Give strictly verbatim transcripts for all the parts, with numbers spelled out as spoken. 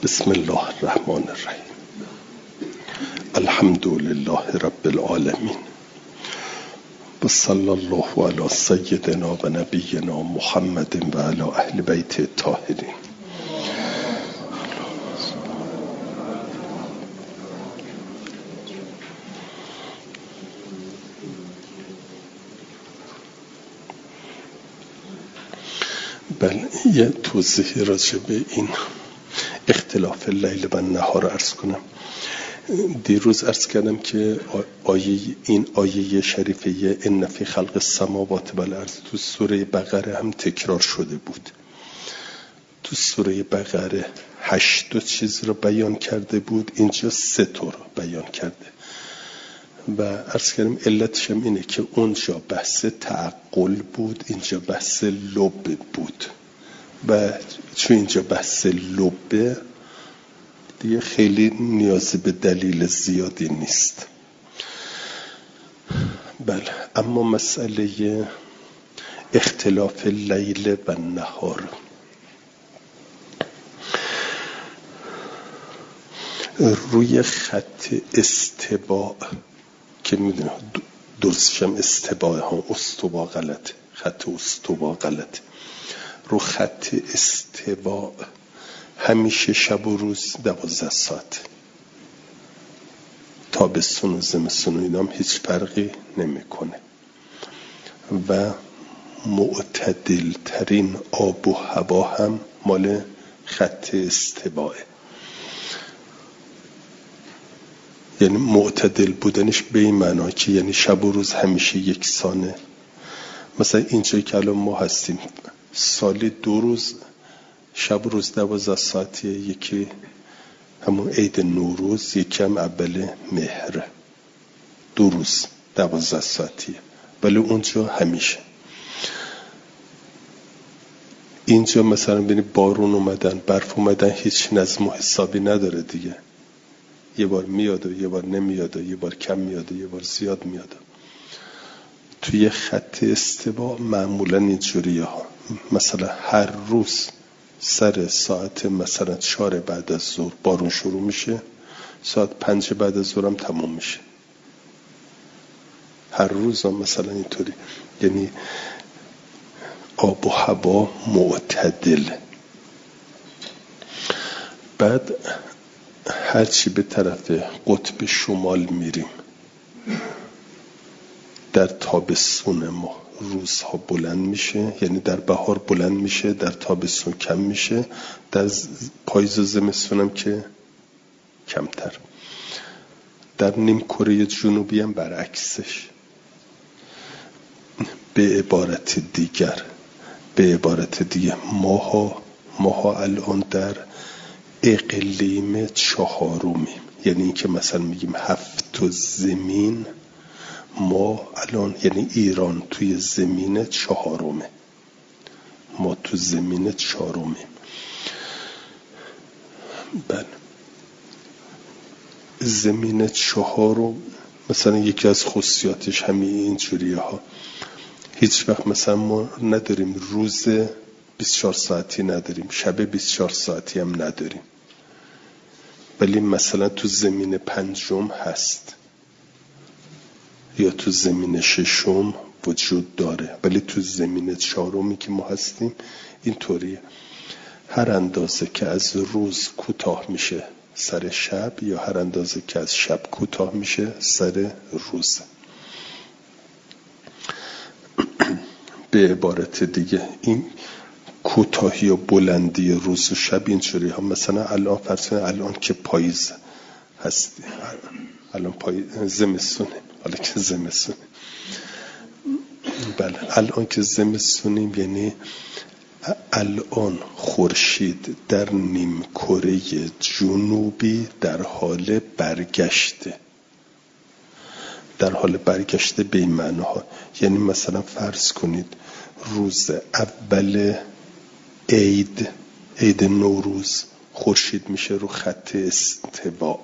بسم الله الرحمن الرحیم. الحمد لله رب العالمین و صلی الله علی سیدنا و نبینا محمد و علی اهل بیت الطاهرین. بله، یه توضیحی راجع به این اختلاف لیل و نهار عرض کنم. دیروز عرض کردم که آیه این آیه شریفه ان فی خلق السماوات و الارض تو سوره بقره هم تکرار شده بود. تو سوره بقره هشت تا چیز رو بیان کرده بود، اینجا سه تا رو بیان کرده و عرض کردم علتش هم اینه که اونجا بحث تعقل بود، اینجا بحث لب بود و چون اینجا بحث لبه دیگه خیلی نیازی به دلیل زیادی نیست. بله، اما مسئله اختلاف لیل و نهار، روی خط استوا که میدونه درستشم استوا ها استوا غلط، خط استوا غلط، رو خط استوا همیشه شب و روز دوازده ساعت، تابستون و زمستون و اینام هیچ فرقی نمیکنه و معتدل ترین آب و هوا هم مال خط استواه. یعنی معتدل بودنش به این معنا که یعنی شب و روز همیشه یکسانه. مثلا اینجایی که الان ما هستیم سالی دو روز شب و روز دوازده ساعتیه، یکی همون عید نوروز، یکی هم اول مهر، دو روز دوازده ساعتیه، ولی اونجا همیشه. اینجا مثلا ببینی بارون اومدن، برف اومدن، هیچ نظم و حسابی نداره دیگه، یه بار میاد و یه بار نمیاد و یه بار کم میاد و یه بار زیاد میاد. توی خط استوا معمولا اینجوریه ها، مثلا هر روز سر ساعت مثلا چهار بعد از ظهر بارون شروع میشه، ساعت پنج بعد از ظهر هم تموم میشه. هر روز هم مثلا اینطوری، یعنی آب و هوا معتدل. بعد هرچی به طرف قطب شمال میریم در تابستون ما روزها بلند میشه، یعنی در بهار بلند میشه، در تابستون کم میشه، در پاییز و زمستون هم که کمتر. در نیم کره جنوبی هم برعکسش. به عبارت دیگر به عبارت دیگه ماها ماها الان در اقلیم چهارمیم، یعنی این که مثلا میگیم هفت زمین، ما الان یعنی ایران توی زمین چهارمه، ما تو زمین چهارمیم. بله، زمین چهارم مثلا یکی از خصوصیاتش همین اینجوریه ها، هیچ وقت مثلا ما نداریم روز بیست و چهار ساعتی نداریم، شب بیست و چهار ساعتی هم نداریم، ولی مثلا تو زمین پنجم هست یا تو زمین ششم وجود داره، ولی تو زمین چهارمی که ما هستیم اینطوریه. هر اندازه که از روز کوتاه میشه سر شب، یا هر اندازه که از شب کوتاه میشه سر روز. به عبارت دیگه این کوتاهی و بلندی روز و شب اینجوری ها. مثلا الان فرض کنید الان که پاییز هست، الان پاییز زمستونه، حالا که زمستونه، بله الان که زمستونیم، یعنی الان خورشید در نیم کره جنوبی در حال برگشته، در حال برگشته به این معناها. یعنی مثلا فرض کنید روز اول عید عید نوروز خورشید میشه رو خط استوا،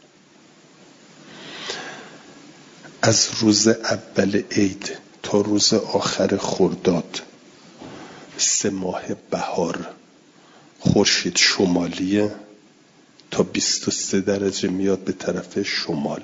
از روز اول عید تا روز آخر خرداد سه ماه بهار خورشید شمالیه، تا بیست و سه درجه میاد به طرف شمال.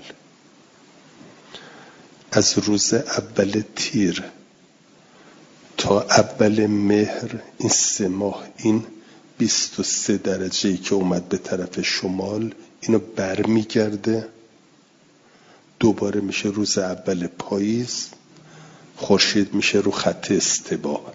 از روز اول تیر تا اول مهر این سه ماه این بیست و سه درجه‌ای که اومد به طرف شمال اینو برمیگرده، دوباره میشه روز اول پاییز، خورشید میشه رو خط استوا.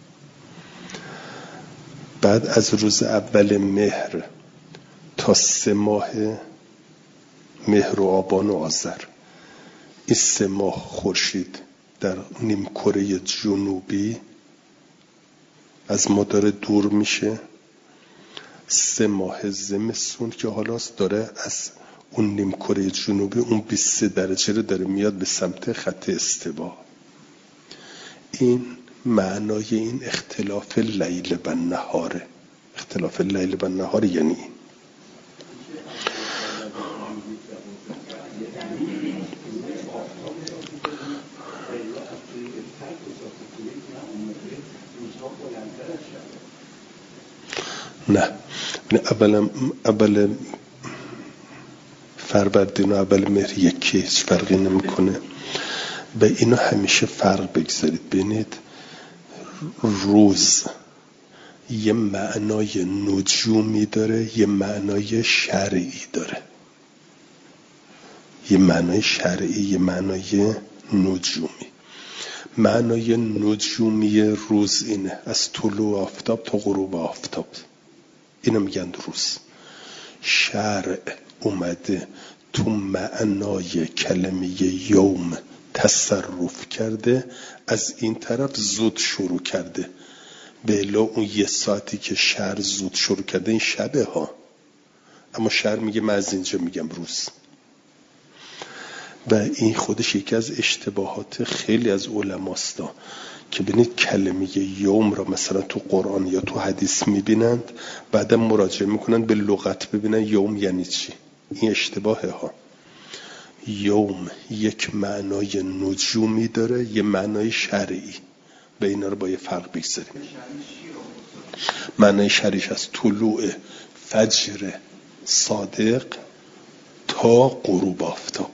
بعد از روز اول مهر تا سه ماه مهر و آبان و آذر این سه ماه خورشید در نیم کره جنوبی از ما داره دور میشه. سه ماه زمستون که حالا داره از اون نیم کره جنوبی اون بیست و سه درجه رو داره میاد به سمت خط استوا. این معنای این اختلاف لیل و نهاره. اختلاف لیل و نهار یعنی این. نه اولا اول فروردین و اول مهر یکی، هیچ فرقی نمیکنه. و اینو همیشه فرق بگذارید ببینید، روز یه معنای نجومی داره، یه معنای شرعی داره. یه معنای شرعی، یه معنای نجومی. معنای نجومی روز اینه از طلوع آفتاب تا غروب آفتاب، اینو میگن روز. شرع اومده تو معنای کلمه یوم تصرف کرده، از این طرف زود شروع کرده. به الا اون یه ساعتی که شهر زود شروع کرده این شبه ها، اما شهر میگه من از اینجا میگم روز. و این خودش یکی از اشتباهات خیلی از علماست که ببینید کلمه یوم را مثلا تو قرآن یا تو حدیث میبینند، بعدم مراجعه میکنن به لغت ببینن یوم یعنی چی. این اشتباهه ها. یوم یک معنای نجومی داره، یه معنای شرعی، و اینا رو با یه فرق بگذاریم. معنای شرعیش از طلوع فجر صادق تا غروب آفتاب.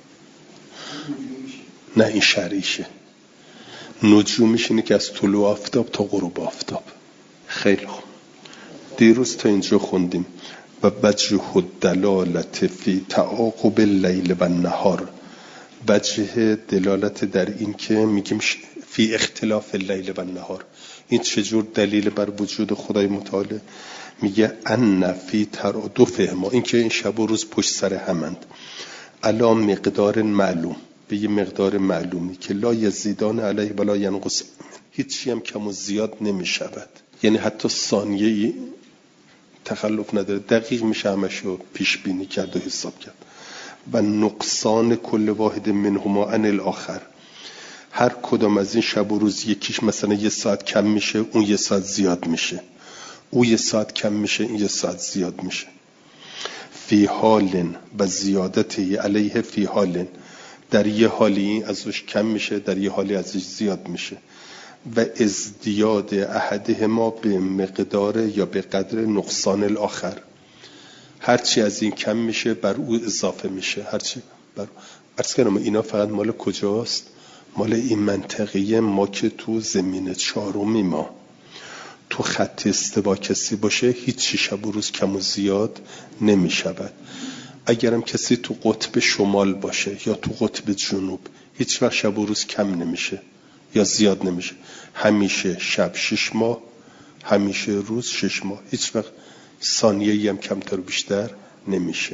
نه این شرعیشه. نجومیش اینه که از طلوع آفتاب تا غروب آفتاب. خیلی خوب. دیروز تا اینجا خوندیم و وجه دلالت فی تعاقب اللیل و النهار. وجه دلالت در این که میگیم فی اختلاف اللیل و النهار، این چجور دلیل بر وجود خدای متعال؟ میگه ان فی ترادف ما، این که این شب و روز پشت سر همند، علا مقدار معلوم، به یه مقدار معلومی که لا یزیدان علیه ولا ینقص، هیچی هم کم و زیاد نمی شود. یعنی حتی ثانیه‌ای تخلف نداره، دقیق میشه همشو پیش بینی کرد و حساب کرد. و نقصان کل واحد منهما عن الاخر، هر کدام از این شب و روز یکیش مثلا یه ساعت کم میشه، اون یه ساعت زیاد میشه، اون یه ساعت کم میشه، این یه ساعت زیاد میشه. فی حال و زیادتی علیه فی حال، در یه حالی ازش کم میشه، در یه حالی ازش زیاد میشه. و ازدیاد احدهما به مقدار یا به قدر نقصان الاخر، هرچی از این کم میشه بر او اضافه میشه. هرچی بر عرض کنم اینا فقط مال کجاست؟ مال این منطقه ما که تو زمین چهارمی ما تو خط استوا کسی باشه هیچ شب و روز کم و زیاد نمیشود. اگرم کسی تو قطب شمال باشه یا تو قطب جنوب هیچ وقت شب و روز کم نمیشه یا زیاد نمیشه. همیشه شب شش ماه، همیشه روز شش ماه، هیچ وقت ثانیه‌ای هم کمتر و بیشتر نمیشه.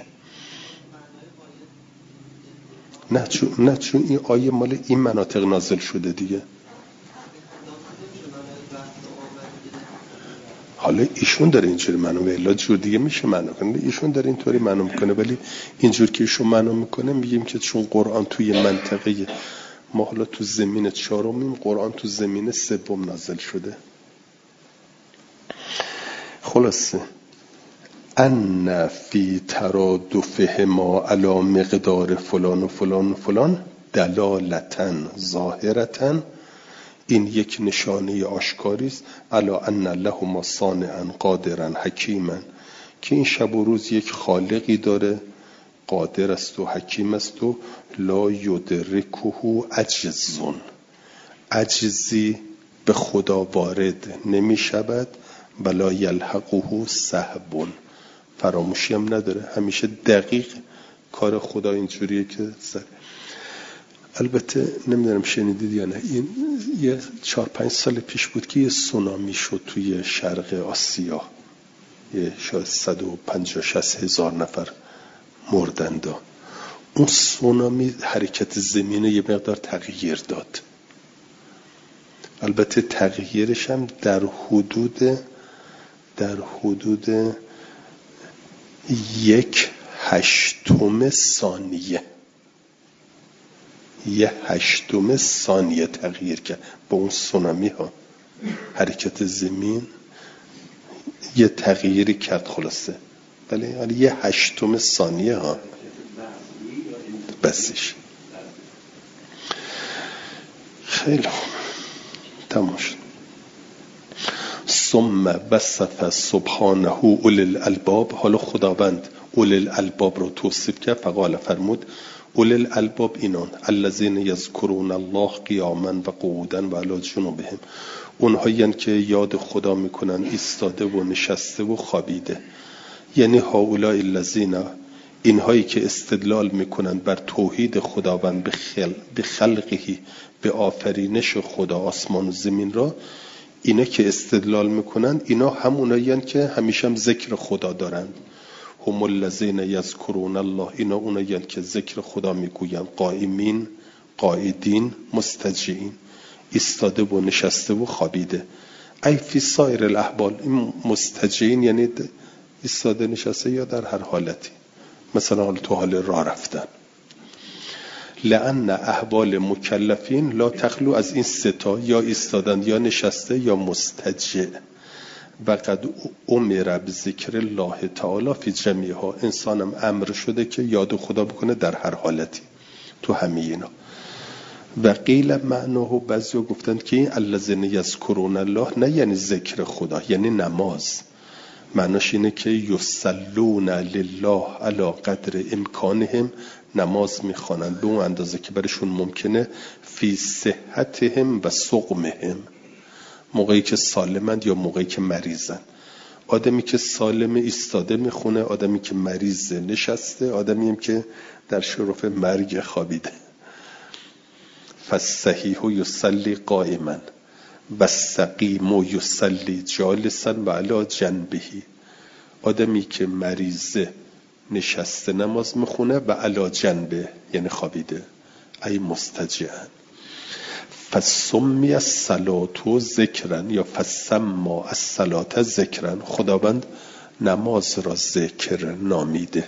نه چون نه چون این آیه مال این مناطق نازل شده دیگه. حالا ایشون داره اینجوری معنا میکنه، جور دیگه میشه معنا کنه. ایشون داره اینطوری معنا میکنه، ولی اینجور که ایشون معنا میکنه میگیم که چون قرآن توی منطقه ما، حالا تو زمین چهارمیم، قرآن تو زمین سوم نازل شده. خلاصه ان فی ترادفهما علی مقدار فلان و فلان و فلان دلالتن ظاهرتن، این یک نشانه آشکاری است. علی ان لهما صانعا قادرا حکیما، که این شب و روز یک خالقی داره، قادر است و حکیم است و لا یدرکه عجزون، عجزی به خدا وارد نمی شود، ولا یلحقه سهو، فراموشی هم نداره، همیشه دقیق کار خدا اینجوریه که سر. البته نمیدونم شنیدید یا نه، این یه چهار پنج سال پیش بود که یه سونامی شد توی شرق آسیا، یه شاید صد و پنجاه شصت هزار نفر مردند. اون سونامی حرکت زمین یه مقدار تغییر داد، البته تغییرش هم در حدود در حدود یک هشتم ثانیه یه هشتم ثانیه تغییر کرد با اون سونامی ها. حرکت زمین یه تغییری کرد خلاصه، ولی ولی یه هشتم ثانیه ها بسیش. خیلی خوب، تمام شد. ثم وصف سبحانه اولی الالباب، حالا خداوند اولی الالباب رو توصیف کرد، فقال فرمود اولی الالباب اینان الذین یذکرون الله قیاما و قعودا و علی جنوبهم، اونهایی که یاد خدا میکنن ایستاده و نشسته و خوابیده. یعنی هؤلاء الذین، اینهایی که استدلال میکنن بر توحید خداوند به خل... به خلقه، به آفرینش خدا آسمان و زمین را، اینا که استدلال میکنن اینا همونایی که همیشه هم ذکر خدا دارند. هم الذین یذکرون الله، اینا اونایی که ذکر خدا میگوین، قائمین، قائدین، مستجعین، ایستاده و نشسته و خوابیده. ای فی سایر الاحوال، این مستجعین یعنی ایستاده نشسته یا در هر حالتی، مثلا تو حال راه رفتن. لأن احوال مکلفین لا تخلو از این ستا، یا ایستادن یا نشسته یا مستجع. و قد امر بذکر الله تعالی فی جمیعها، انسانم امر شده که یاد خدا بکنه در هر حالتی، تو همه اینا. و قیل معناه، بعضیا گفتند که این الذین یذکرون الله نه یعنی ذکر خدا، یعنی نماز. معناش اینه که یصلون لله علی قدر امکانهم، نماز میخوانند به اون اندازه که برشون ممکنه، فی صحتهم و سقمهم، موقعی که سالمند یا موقعی که مریضن. آدمی که سالم ایستاده میخونه، آدمی که مریضه نشسته، آدمی هم که در شرف مرگ خوابیده. فالصحیح یصلی قائما و السقیم یصلی جالسا و علی جنبه، آدمی که مریضه نشسته نماز میخونه و علی جنبه یعنی خوابیده، ای مستجعن. فسمی الصلاة ذکرن یا فسما الصلاة ذکرن، خداوند نماز را ذکر نامیده.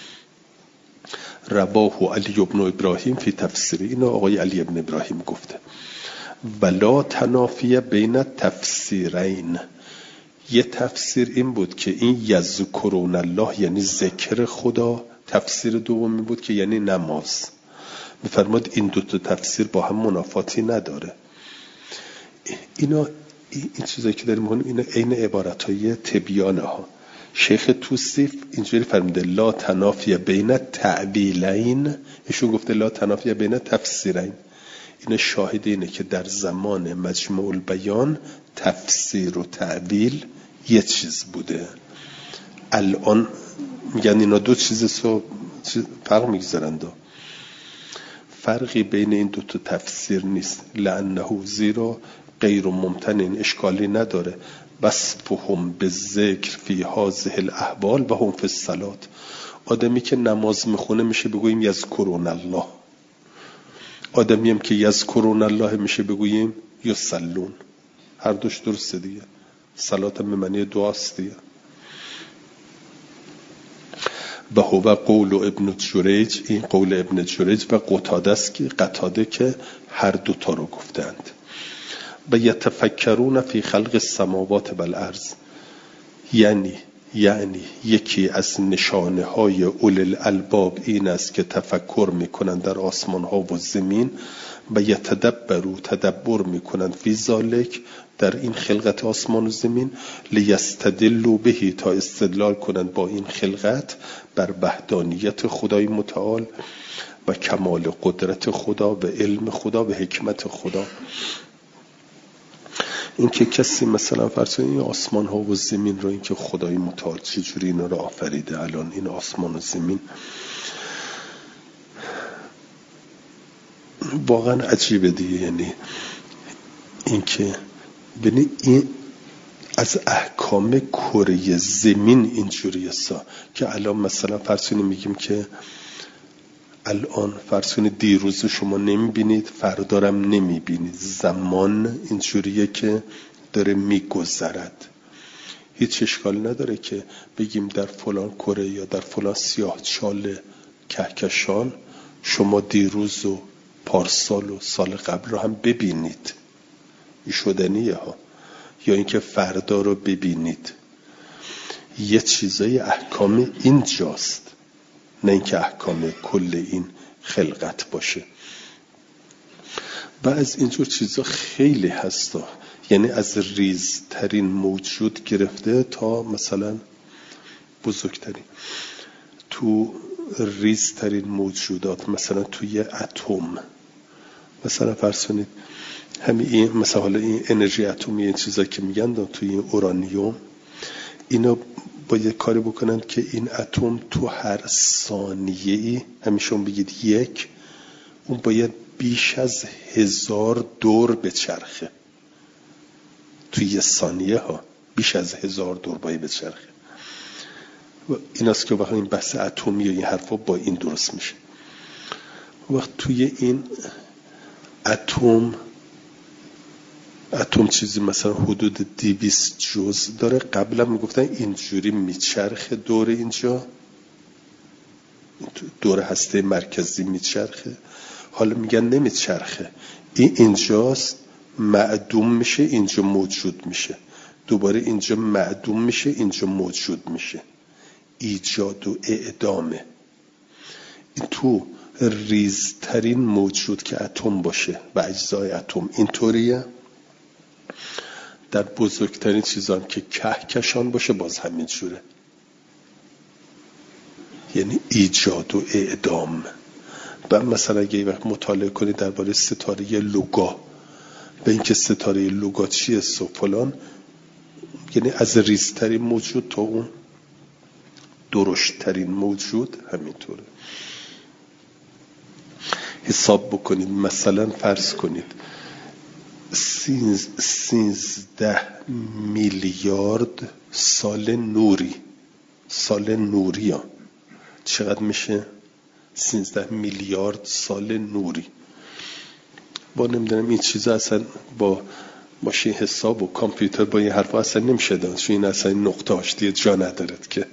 رواه علی ابن ابراهیم فی تفسیر، اینو آقای علی ابن ابراهیم گفته. ولا تنافی بین تفسیرین، یه تفسیر این بود که این یذکرون الله یعنی ذکر خدا، تفسیر دومی بود که یعنی نماز. میفرماد این دو تا تفسیر با هم منافاتی نداره. اینا این چیزایی که داریم میگیم اینا عین عبارتای تبیانه ها. شیخ توصیف اینجوری فرموده لا تنافی بین تعبیلین، ایشون گفته لا تنافی بین تفسیرین. این شاهد اینه که در زمان مجموع البیان تفسیر و تعبیل یه چیز بوده. الان میگن اینا دو چیز رو فرق میگذارند. فرقی بین این دو تا تفسیر نیست، لانه زیرا غیر ممتنع، اشکالی نداره. وصفهم بالذکر فی هذه الاحوال و هم فی الصلاة، آدمی که نماز میخونه میشه بگوییم یذکرون الله، آدمی هم که یذکرون الله میشه بگوییم یصلون. هر دوش درسته دیگه، صلات هم به معنی دعاست دیگه. و هو قول ابن جریج، این قول ابن جریج و قتاده است که قتاده که هر دو تا رو گفتند. و یتفکرون فی خلق السماوات و الارض، یعنی یعنی یکی از نشانه های اول الالباب این است که تفکر میکنند در آسمان ها و زمین و یتدبروا تدبر میکنند فی ذالک در این خلقت آسمان و زمین، لیستدلوا بهی تا استدلال کنند با این خلقت بر وحدانیت خدای متعال و کمال قدرت خدا و علم خدا و حکمت خدا. این که کسی مثلا فرض کنید این آسمان ها و زمین رو، این که خدای متعال چجوری اینا رو آفریده، الان این آسمان و زمین واقعا عجیبه دیگه. یعنی این که ببینید این از احکام کره زمین اینجوریه سا که الان مثلا فرض کنید میگیم که الان فرض کنید دیروز شما نمیبینید، فردارم نمیبینید، زمان اینجوریه که داره میگذرد. هیچ اشکال نداره که بگیم در فلان کره یا در فلان سیاه چال کهکشان شما دیروز و پارسال و سال قبل رو هم ببینید، این شدنیه ها، یا اینکه فردا رو ببینید. یه چیزای احکام اینجاست، نه اینکه احکام کل این خلقت باشه. و از اینجور چیزا خیلی هستا، یعنی از ریزترین موجود گرفته تا مثلا بزرگترین. تو ریزترین موجودات مثلا توی اتم، مثلا فرض کنید همین این مثلا حالا این انرژی اتمی، این چیزا که میگن توی این اورانیوم، اینا باید کاری بکنند که این اتم تو هر ثانیه‌ای همیشه بگید یک، اون باید بیش از هزار دور بچرخه. توی یه ثانیه ها بیش از هزار دور باید بچرخه. و این است که وقتی این بحث اتمی و این حرفا با این درست میشه. وقت توی این اتم اتم چیزی مثلا حدود دویست جزء داره. قبلا میگفتن اینجوری میچرخه دور اینجا، دور هسته مرکزی میچرخه. حالا میگن نمیچرخه، این اینجاست معدوم میشه، اینجا موجود میشه، دوباره اینجا معدوم میشه، اینجا موجود میشه. ایجاد و اعدامه. این تو ریزترین موجود که اتم باشه و اجزای اتم اینطوریه. در بزرگترین چیزان که کهکشان باشه باز همین جوره، یعنی ایجاد و اعدام. و مثلا اگه وقت مطالعه کنید درباره ستاره لوگا و اینکه ستاره لوگا چیه و فلان، یعنی از ریزترین موجود تا اون درشتترین موجود همینطوره. حساب بکنید مثلا فرض کنید سیزده میلیارد سال نوری، سال نوری ها چقدر میشه؟ سیزده میلیارد سال نوری. با نمیدونم این چیزا اصلا با ماشین حساب و کامپیوتر با این حرفا اصلا نمیشه داد، چون این اصلا نقطه هاش دیگه جا ندارد که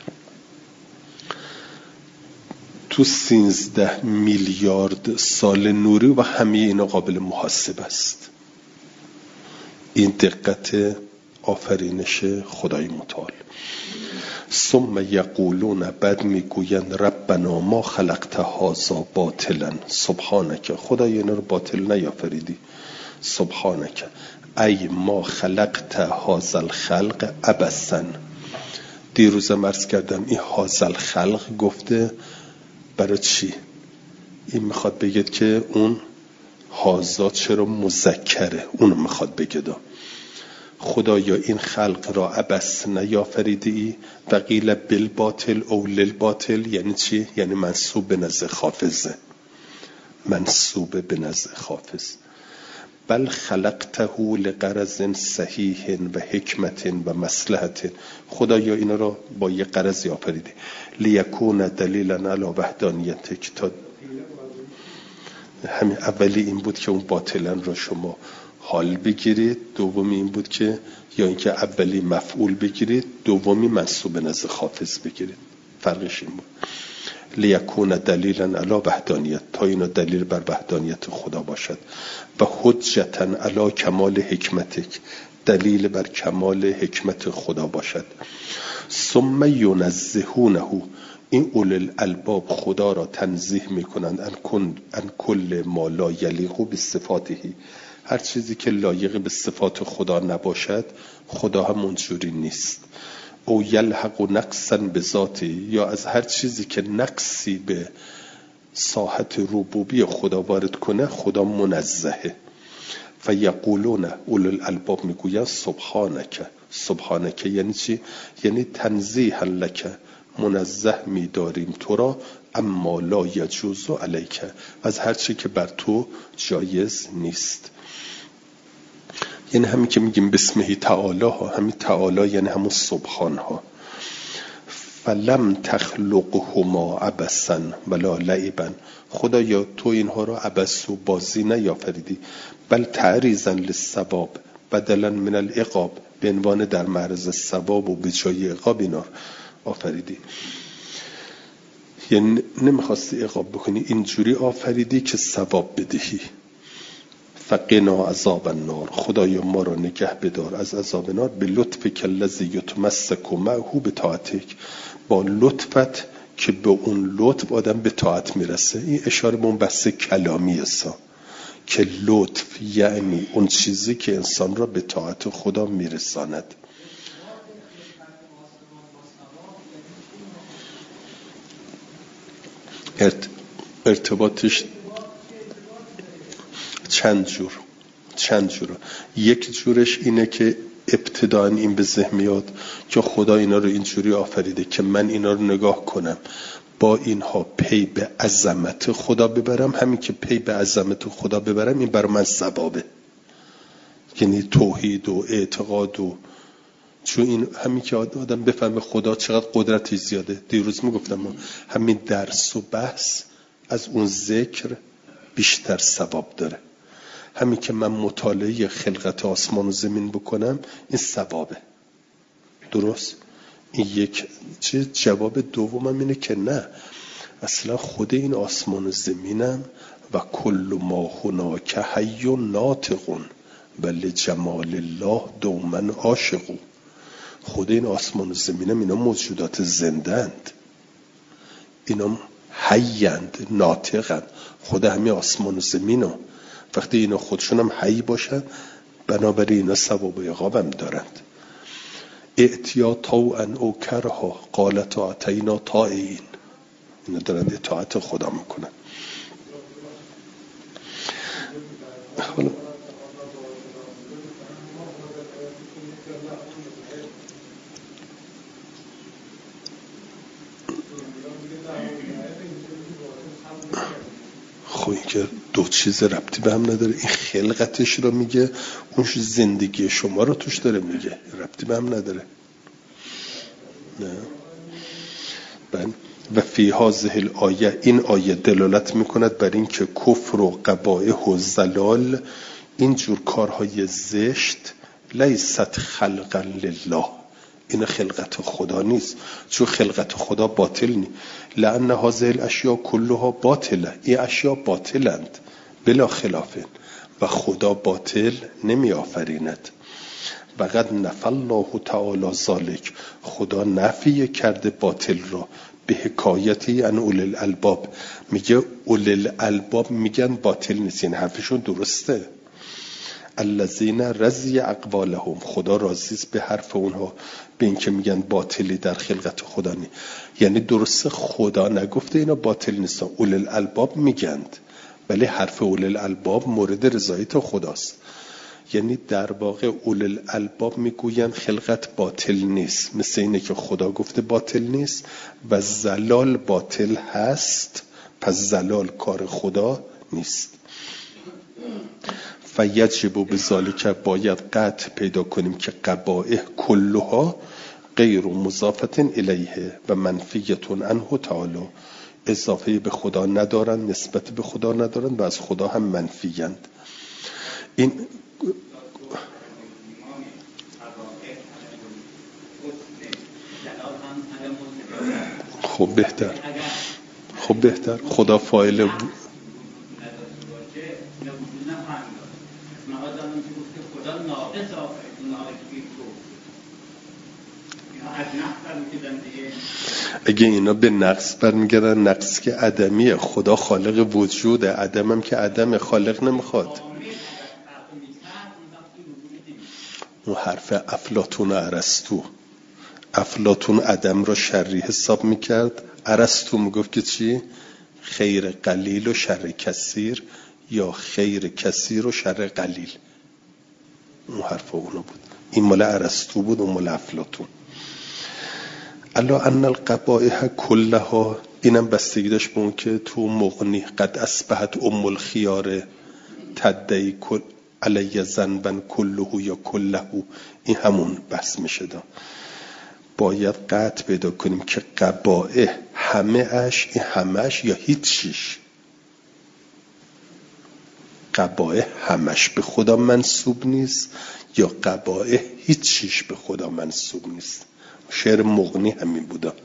تو سیزده میلیارد سال نوری و همه اینا قابل محاسبه است. این دقت آفرینش خدای متعال. ثم یقولون، بعد میگویند ربنا ما خلقت هذا باطلا سبحانک، خدای اینا رو باطل نیافریدی، سبحانک ای ما خلقت هذا الخلق عبثا. دیروزم عرض کردم این هذا الخلق گفته برای چی؟ این میخواد بگید که اون هذا چرا مذکره، اونو میخواد بگید خدایا این خلق را عبث نیافریده ای و قیل بالباطل او للباطل. یعنی چی؟ یعنی منسوب به نزد حافظه، منسوب به نزد حافظ. بل خلقته لغرض صحیح و حکمت و مصلحت، خدایا اینا را با یه غرضی آفریده، لیکون دلیلا علی وحدانیتک. تا همین اولی این بود که اون باطلا را شما حال بگیرید، دومی این بود که یا اینکه اولی مفعول بگیرید، دومی منسوب به نزد حافظ بگیرید. فرقش این بود. لیکون دلیلا علی وحدانیت، تا اینا دلیل بر وحدانیت خدا باشد، و حجتا علی کمال حکمتک، دلیل بر کمال حکمت خدا باشد. ثم ینزهونه، این اول الالباب خدا را تنزیه میکنند ان کل ما لا یلیق بصفاته، هر چیزی که لایق به صفات خدا نباشد خدا هم اونجوری نیست. او یلحق نقصا به ذاته، یا از هر چیزی که نقصی به ساحت ربوبی خدا وارد کنه خدا منزهه. فیقولون اولو الالباب میگویند سبحانک. سبحانک یعنی چی؟ یعنی تنزیه لک، منزه می‌داریم تو را، اما لا یجوز علیک، از هر چی که بر تو جایز نیست. یعنی همین که میگیم بسمه تعالی ها، همین تعالی یعنی همون سبحان ها. فلم تخلقهما عبثا ولا لعبا، خدایا تو اینها را عبث و بازی نیافریدی، بل تعریضا للثواب بدلا من العقاب، به عنوان در معرض ثواب و به جای عقاب اینا آفریدی. یعنی نمیخواستی عقاب بکنی، اینجوری آفریدی که ثواب بدهی. فقنا عذاب النار، خدایا ما را نگه بدار از عذاب نار، به لطفک الذی یتمسک معه بطاعتک، با لطفت که به اون لطف آدم به طاعت میرسه. این اشاره به اون بحث کلامی است که لطف یعنی اون چیزی که انسان را به طاعت خدا میرساند. ارت... ارتباطش چند جور چند جور یک جورش اینه که ابتداً این به ذهن میاد که خدا اینا رو اینجوری آفریده که من اینا رو نگاه کنم با اینها پی به عظمت خدا ببرم. همین که پی به عظمت خدا ببرم این برای من ثوابه، یعنی توحید و اعتقاد. و چون این همین که آدم بفهمه خدا چقدر قدرتی زیاده. دیروز میگفتم ما همین درس و بحث از اون ذکر بیشتر ثواب داره. همین که من مطالعه خلقت آسمان و زمین بکنم این ثوابه. درست؟ این یک چه جواب دومم اینه که نه، اصلا خود این آسمان و زمینم و کل ما هناک حی و ناطقون بل جمال الله دومن عاشقون. خود این آسمان و زمینم اینا موجودات زندند، اینا حیند، ناطقند. خود همین آسمان و زمینم وقتی اینا خودشون هم حی باشن بنابراین اینا ثواب و عقاب هم دارند. اعتیا طوعا او کرها قالت اعطینا طائعین، اینا دارند اطاعت خدا میکنن. خب این که دو چیز ربطی به هم نداره. این خلقتش رو میگه، اون زندگی شما رو توش داره میگه، ربطی به هم نداره. نه. بله. و فی هذه الآیه، این آیه دلالت میکند بر این که کفر و قبائح و زلال، این جور کارهای زشت، لیست خلقا لله، این خلقت خدا نیست، چون خلقت خدا باطل نیست. لأن هذه الاشیاء کلها باطله، این اشیاء باطلند بلا خلافه و خدا باطل نمی آفریند. و قد نفی الله تعالی ذلک، خدا نفی کرده باطل را به حکایتی عن اول الالباب. میگه اول الالباب میگن باطل نیست، این حرفشون درسته. الذین رضی اقوالهم، خدا راضی است به حرف اونها، به این که میگن باطلی در خلقت خدا نی. یعنی درسته خدا نگفته اینا باطل نیستن، اول الالباب میگند، ولی حرف اول الالباب مورد رضایت خداست. یعنی در واقع اول الالباب میگوین خلقت باطل نیست، مثل اینه که خدا گفته باطل نیست و زلال باطل هست، پس زلال کار خدا نیست. فیجب بذالک، باید قطع پیدا کنیم که قبائح کلها غیر مضافت الیه و منفیتون عنه تعالی، اضافه به خدا ندارن، نسبت به خدا ندارن و از خدا هم منفیند. این خب بهتر خب بهتر خدا فاعل بود. اگه اینا به نقص برمیگردن، نقص که عدمیه، خدا خالق وجوده، عدم هم که عدم، خالق نمیخواد. اون حرف افلاطون و ارسطو، افلاطون عدم رو شری حساب میکرد، ارسطو میگفت که چی؟ خیر قلیل و شر کثیر، یا خیر کثیر و شر قلیل. اون حرف اونو بود. این مال ارسطو بود، اون مال افلاطون. الا ان القبائح کلها، اینم بستگی داشت به اون که تو مغنی قد اصبحت ام الخیار تدعی کل علی ذنبا کله یا کله، این همون بحث میشه دا. باید قطع پیدا کنیم که قبائح همه اش، این همه اش یا هیچیش. قبائح همش به خدا منسوب نیست، یا قبائح هیچیش به خدا منسوب نیست. شعر مغنی همین بودا.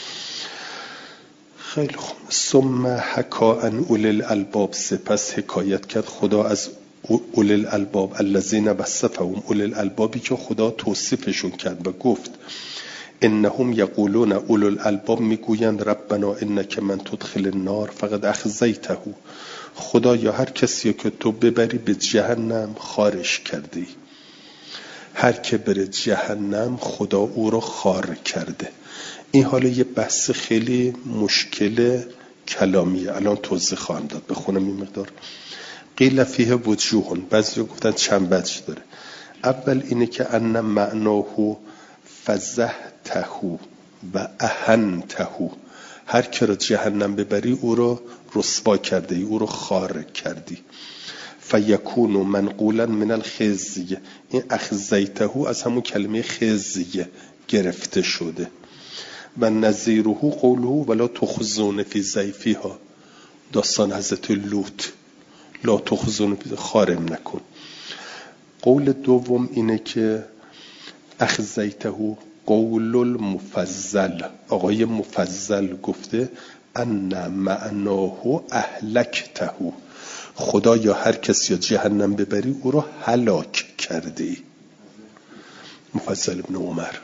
خیلی خوب. ثم حکا عن اولی الالباب، سپس حکایت کرد خدا از اولی الالباب الذین وصفهم، اولی الالبابی که خدا توصیفشون کرد و گفت انهم یقولون، اولی الالباب میگویند ربنا انک من تدخل النار فقد اخزیته، خدا یا هر کسی که تو ببری به جهنم خارش کردی. هر که بره جهنم خدا او رو خار کرده. این حالا یه بحث خیلی مشکل کلامیه، الان توضیح خواهم داد. بخونم این مقدار. قیل فیه وجوهن، بعضی گفتن چند وجه داره. اول اینه که ان معناه فزهته و اهنته، هر که رو جهنم ببری او رو رسوا کرده، او رو خار کردی. فیکون منقولا من الخزی، این اخزیته از همون کلمه خزی گرفته شده. و نظیره قوله ولا تخزون فی ضیفها، داستان حضرت لوط، لا تخزون خارم نکن. قول دوم اینه که اخزیته قول المفضل، آقای مفضل گفته ان معناه اهلکته، خدا یا هر کسی یا جهنم ببری او رو هلاک کردی. مفضل ابن عمر.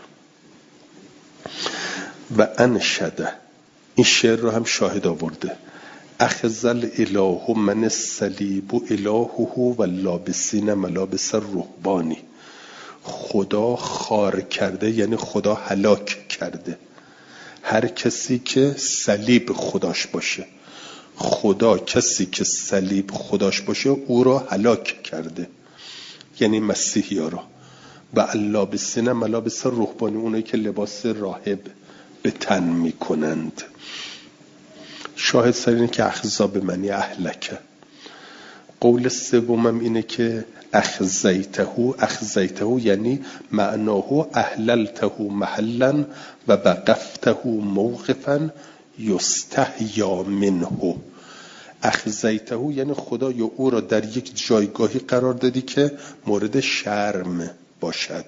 و انشده، این شعر رو هم شاهد آورده، اخذل اله من الصلیب الهه و لابسین ملابس الرهبانی، خدا خار کرده یعنی خدا هلاک کرده هر کسی که صلیب خداش باشه. خدا کسی که صلیب خداش باشه او را هلاک کرده، یعنی مسیحی ها را. و اللابسین ملابس رهبانی، اونایی که لباس راهب به تن می کنند. شاهد سر اینه که اخزا به معنی اهلکه. قول سومم اینه که اخزیته، اخزیته یعنی معناه احللته محلا و وقفته موقفا یستحیا منه. اخزیته یعنی خدا یا او را در یک جایگاهی قرار دادی که مورد شرم باشد،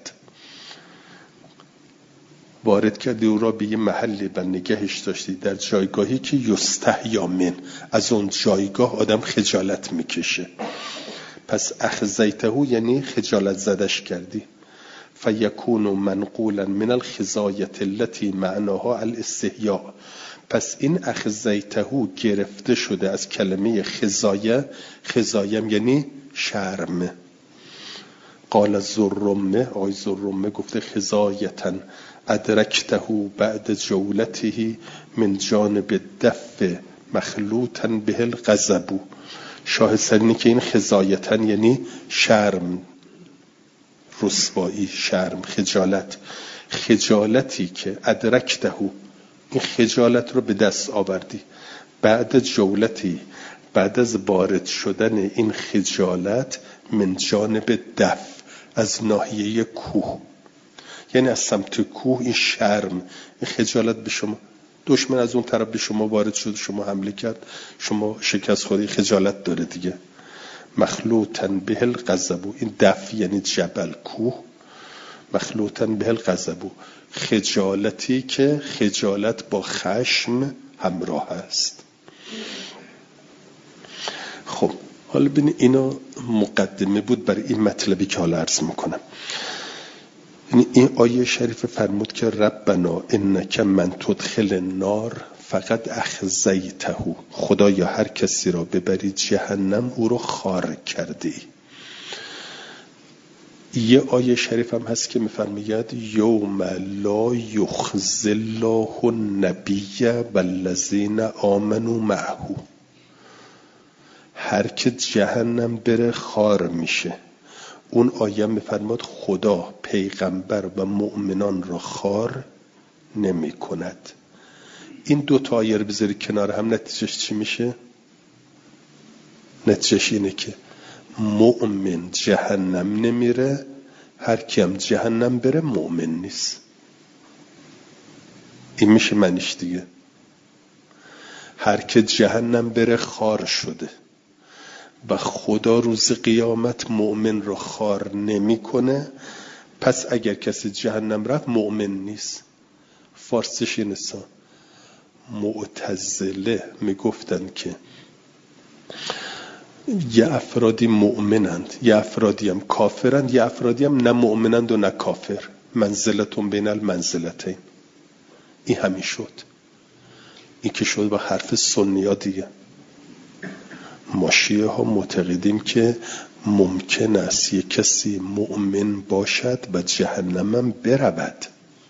وارد کردی او را به یه محلی و نگهش داشتی در جایگاهی که یستحیا من، از اون جایگاه آدم خجالت میکشه. پس اخزیته یعنی خجالت زدش کردی. فیکون منقولا من الخزایت التي معناها الاستحیاء، پس این اخزیته گرفته شده از کلمه خزایه. خزایم یعنی شرم. قال الزرمه، آقای زرمه گفته خزایتا ادرکته بعد جولته من جانب الدف مخلوطا به الغضب. شاهد سرینه که این خزایتا یعنی شرم، رسوایی، شرم، خجالت. خجالتی که ادرکته، این خجالت رو به دست آوردی بعد جولتی، بعد از وارد شدن این خجالت من جانب دف، از ناحیه کوه، یعنی از سمت کوه. این شرم، این خجالت به شما، دشمن از اون طرف به شما وارد شد، شما حمله کرد، شما شکست خوردی، خجالت داره دیگه. مخلوطاً به الغضب، این دف یعنی جبل، کوه. مخلوطاً به الغضب، خجالتی که خجالت با خشم همراه است. خب حالا ببین اینا مقدمه بود برای این مطلبی که حالا عرض میکنم. این آیه شریف فرمود که ربنا انک من تدخل النار فقط اخزیته، خدایا هر کسی را ببری جهنم او رو خار کردی. یه آیه شریف هم هست که میفرماید یوم لا یخزی الله النبی والذین آمنوا معه، هر که جهنم بره خار میشه. اون آیه میفرماد خدا پیغمبر و مؤمنان را خار نمی کند. این دو تا آیه رو بذاری کنار هم، نتیجهش چی میشه؟ نتیجهش اینه که مؤمن جهنم نمیره، هر کی هم جهنم بره مؤمن نیست. این میشه معنیش دیگه. هر که جهنم بره خار شده و خدا روز قیامت مؤمن رو خار نمیکنه، پس اگر کسی جهنم رفت مؤمن نیست. فارسیش اینه. معتزله میگفتن که یه افرادی مؤمنند، یه افرادی هم کافرند، یه افرادی هم نه مؤمنند و نه کافر، منزلتون بین المنزلتین. این همین شد. این که شد با حرف سنی ها دیگه. ما شیعه ها معتقدیم که ممکن است یک کسی مؤمن باشد و جهنم هم برود.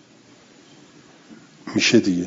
میشه دیگه.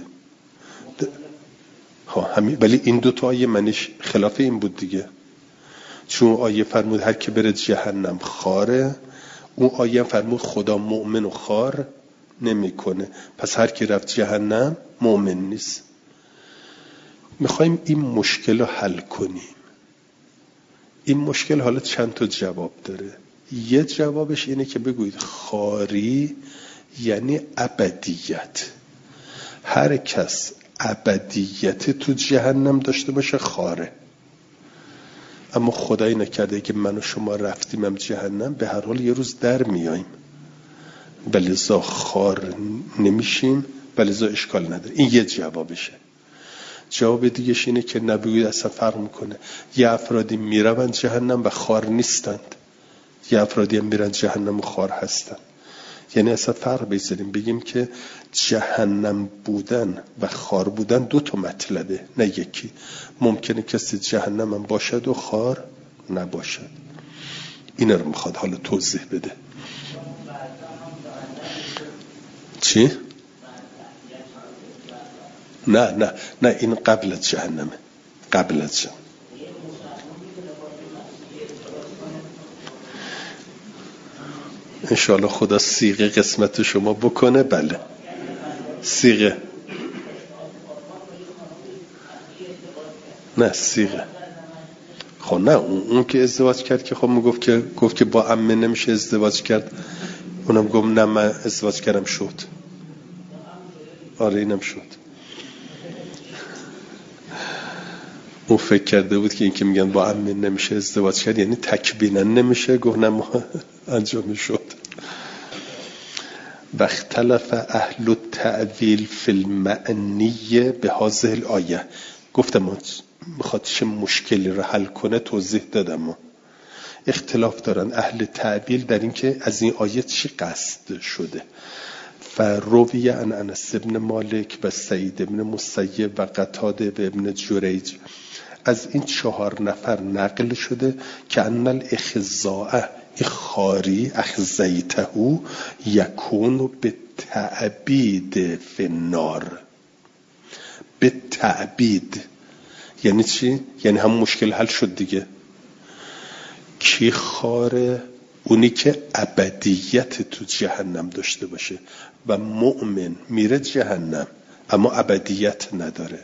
ها همین. ولی این دوتا آیه منش خلاف این بود دیگه. چون آیه فرمود هر که بره جهنم خاره، اون آیه فرمود خدا مؤمن و خار نمیکنه، پس هر کی رفت جهنم مؤمن نیست. میخوایم این مشکل رو حل کنیم. این مشکل حالا چند تا جواب داره. یه جوابش اینه که بگویید خاری یعنی ابدیت. هر کس ابدیت تو جهنم داشته باشه خاره. اما خدایی نکرده که من و شما رفتیمم جهنم، به هر حال یه روز در میاییم، بلذا خار نمیشیم، بلذا اشکال نداره. این یه جوابشه. جواب دیگهش اینه که نبوید اصلا فرق میکنه. یه افرادی میرون جهنم و خار نیستند، یه افرادی هم میرن جهنم و خار هستند. یعنی اصلا فرق بذاریم بگیم که جهنم بودن و خار بودن دو تا مطلبه، نه یکی. ممکنه کسی جهنم هم باشد و خار نباشد. این رو میخواد حالا توضیح بده. چی؟ نه نه نه این قبل از جهنمه. قبل از جهنم. انشاءالله خدا صیغه قسمت شما بکنه. بله صیغه، نه صیغه. خب نه اون, اون که ازدواج کرد که خب میگفت که گفت که با عمه نمیشه ازدواج کرد، اونم گفت نه من ازدواج کردم شد. آره اینم شد. اون فکر کرده بود که این که میگن با عمه نمیشه ازدواج کرد یعنی تکبینن نمیشه، گفت نه ما انجام شد. و اختلف اهل التأویل فی المعنی به هذه الآیه. گفتم میخواد چه مشکلی رو حل کنه توضیح دادم. اختلاف دارن اهل تأویل در این که از این آیه چی قصد شده. فروی عن انس بن مالک و سعید بن مسیب و قتاده و ابن جریج، از این چهار نفر نقل شده که ان الاخزاء خاری اخزیته یکون به تعبید فی النار. به تعبید یعنی چی؟ یعنی هم مشکل حل شد دیگه. کی خاره؟ اونی که ابدیت تو جهنم داشته باشه و مؤمن میره جهنم اما ابدیت نداره.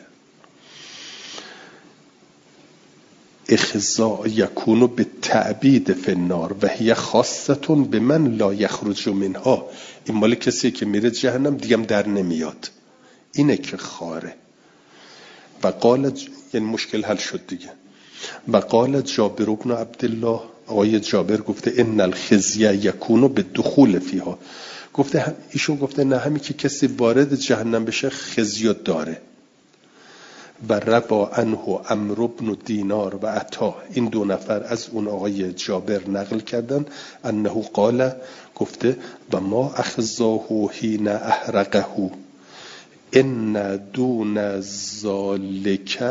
اخزاء یکونو به تعبید فی النار و هی خاصتون به من لا یخرج منها. این مال کسی که میره جهنم دیگم در نمیاد، اینه که خاره. و قال ج... یعنی مشکل حل شد دیگه. و قال جابر بن عبدالله، آقای جابر گفته ان الخزی یکونو به دخول فیها. گفته ایشون گفته نه، همین که کسی وارد جهنم بشه خزی داره. و ربا عنه عمرو بن دینار و عطا، این دو نفر از اون آقای جابر نقل کردن انه قال، گفته و ما اخزاه حین احرقه ان دون ذالک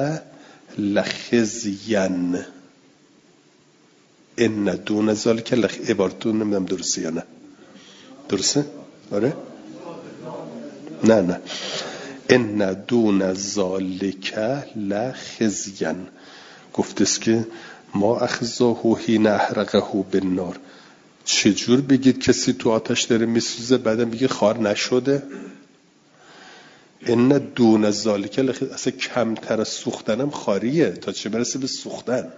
لخزین. ان دون ذالک لخ، عبارتون نمیدونم درسته یا نه. درسته؟ آره؟ نه نه ان دون ذالک لخزین، گفته است که ما اخزاه حین احرقه بالنار. چجور بگید کسی تو آتش داره میسوزه بعدم بگید خار نشده؟ ان دون ذالک لخزین، اصلا کمتر از سوختنم خاریه، تا چه برسه به سوختن.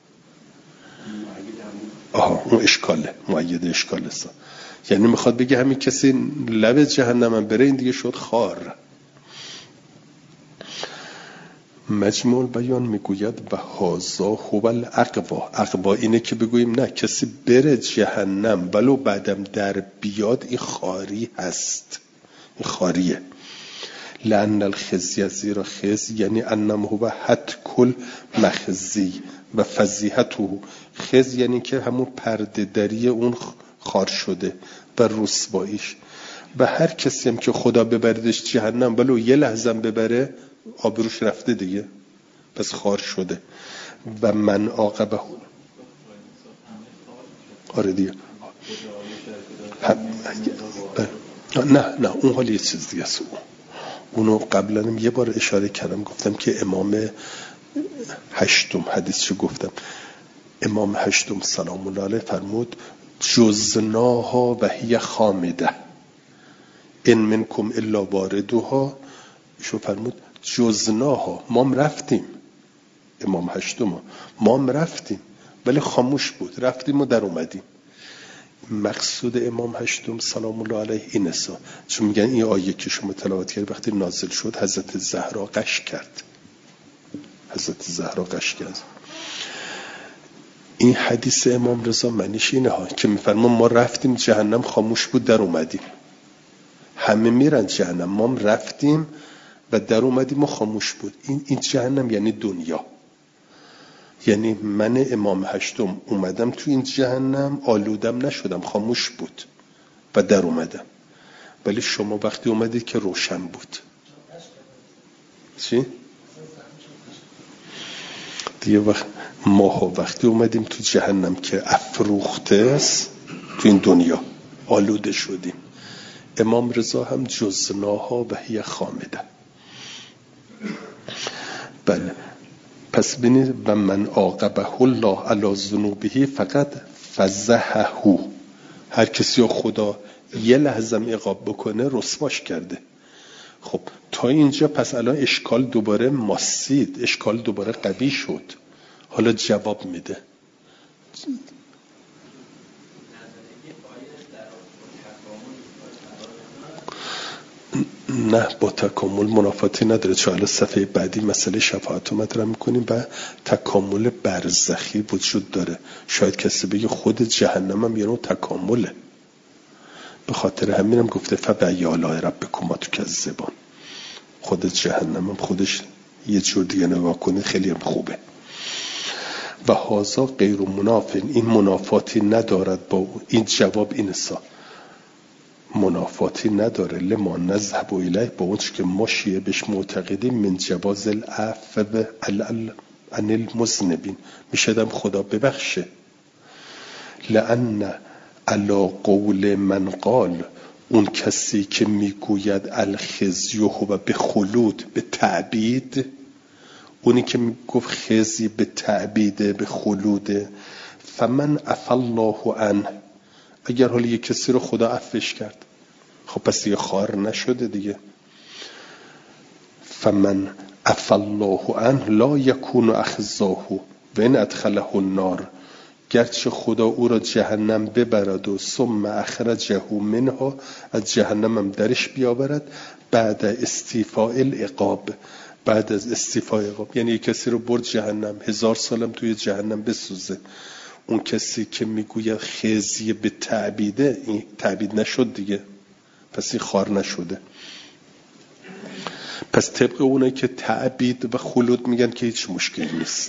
آها اون اشکاله، مؤید اشکاله سا. یعنی میخواد بگه همین کسی لب جهنم بره این دیگه شد خار. مجموع بیان میگوید و هازا هو العقبا. عقبا اینه که بگوییم نه کسی بره جهنم ولو بعدم در بیاد این خاری هست، این خاریه. لأن الخزي، زیرا خزی یعنی انم هو حد کل مخزی و فضیحته. خزی یعنی که همون پرده دری اون خار شده و رسواییش. و هر کسی هم که خدا ببردش جهنم ولو یه لحظه ببره آبروش رفته دیگه، پس خار شده. و من عاقبه، آره دیگه نه نه اون حال یه چیز دیگه است. اونو قبلا یه بار اشاره کردم، گفتم که امام هشتم حدیثشو گفتم، امام هشتم سلام الله علیه فرمود جزناها و هی خامده ان منکم الا واردها. ایشون فرمود جزناها، ما هم رفتیم، امام هشتم ما هم رفتیم ولی خاموش بود، رفتیم و در اومدیم. مقصود امام هشتم سلام الله علیه این است، چون میگن این آیه که شما تلاوت کردید وقتی نازل شد حضرت زهرا غش کرد، حضرت زهرا غش کرد. این حدیث امام رضا معنیش اینه ها که میفرمان ما رفتیم جهنم خاموش بود در اومدیم. همه میرن جهنم، ما هم رفتیم و در اومدیم و خاموش بود. این این جهنم یعنی دنیا. یعنی من امام هشتم اومدم تو این جهنم آلودم نشدم، خاموش بود و در اومدم. ولی شما وقتی اومدید که روشن بود. چی؟ دیگه وقت ماها وقتی اومدیم تو جهنم که افروخته است تو این دنیا آلوده شدیم. امام رضا هم جزناها و هی خامده. بله پس بینید و من عاقبه الله علی ذنوبه فقط فضحه، هر کسی رو خدا یه لحظه عقاب بکنه رسواش کرده. خب تا اینجا پس الان اشکال دوباره ماسید، اشکال دوباره قوی شد. حالا جواب میده. نه با تکامل منافاتی نداره، چون الان صفحه بعدی مسئله شفاعت رو مطرح میکنیم و تکامل برزخی وجود داره. شاید کسی بگه خود جهنم هم یه نوع تکامله، به خاطر همینم گفته فبأی آلاء ربکما تکذبان. خود جهنم هم خودش یه جور دیگه نگاه کنید خیلی هم خوبه. و هازا غیر مناف، این منافاتی ندارد با این جواب این سا منافاتی نداره لما نذهب الیه، با اون که ما شیعه بهش معتقدیم من جواز العفو عن المذنبین، میشدم خدا ببخشه. لأن علی قول من قال، اون کسی که میگوید الخزی هو به خلود به تعبید، اونی که میگفت خزی به تعبیده به خلوده، فمن عفا الله عنه، اگر حالی یک کسی رو خدا عفوش کرد خب پس دیگه خار نشده دیگه. فمن عفا الله عنه لا یکون اخزاه و ان ادخله النار، گرچه خدا او را جهنم ببرد و ثم اخرجه منها، از جهنم هم درش بیاورد، بعد استیفاء العقاب، بعد از استیفاء عقاب. یعنی کسی رو برد جهنم، هزار سالم توی جهنم بسوزه. اون کسی که میگوید خزی به تعبیده، این تعبید نشد دیگه، پس این خار نشده. پس طبق اونه که تعبید و خلود میگن که هیچ مشکل نیست،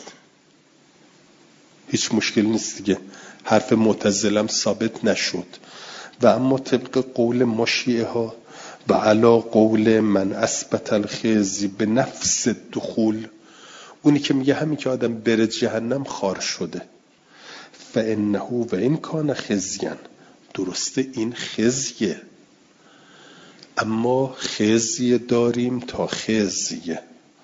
هیچ مشکل نیست دیگه، حرف معتزلم ثابت نشد. و اما طبق قول مشیعه ها و علا قول من اثبت الخزی به نفس دخول، اونی که میگه همین که آدم بره جهنم خار شده، فانه و این کان خزیان، درسته این خزیه، اما خزیه داریم تا خزیه،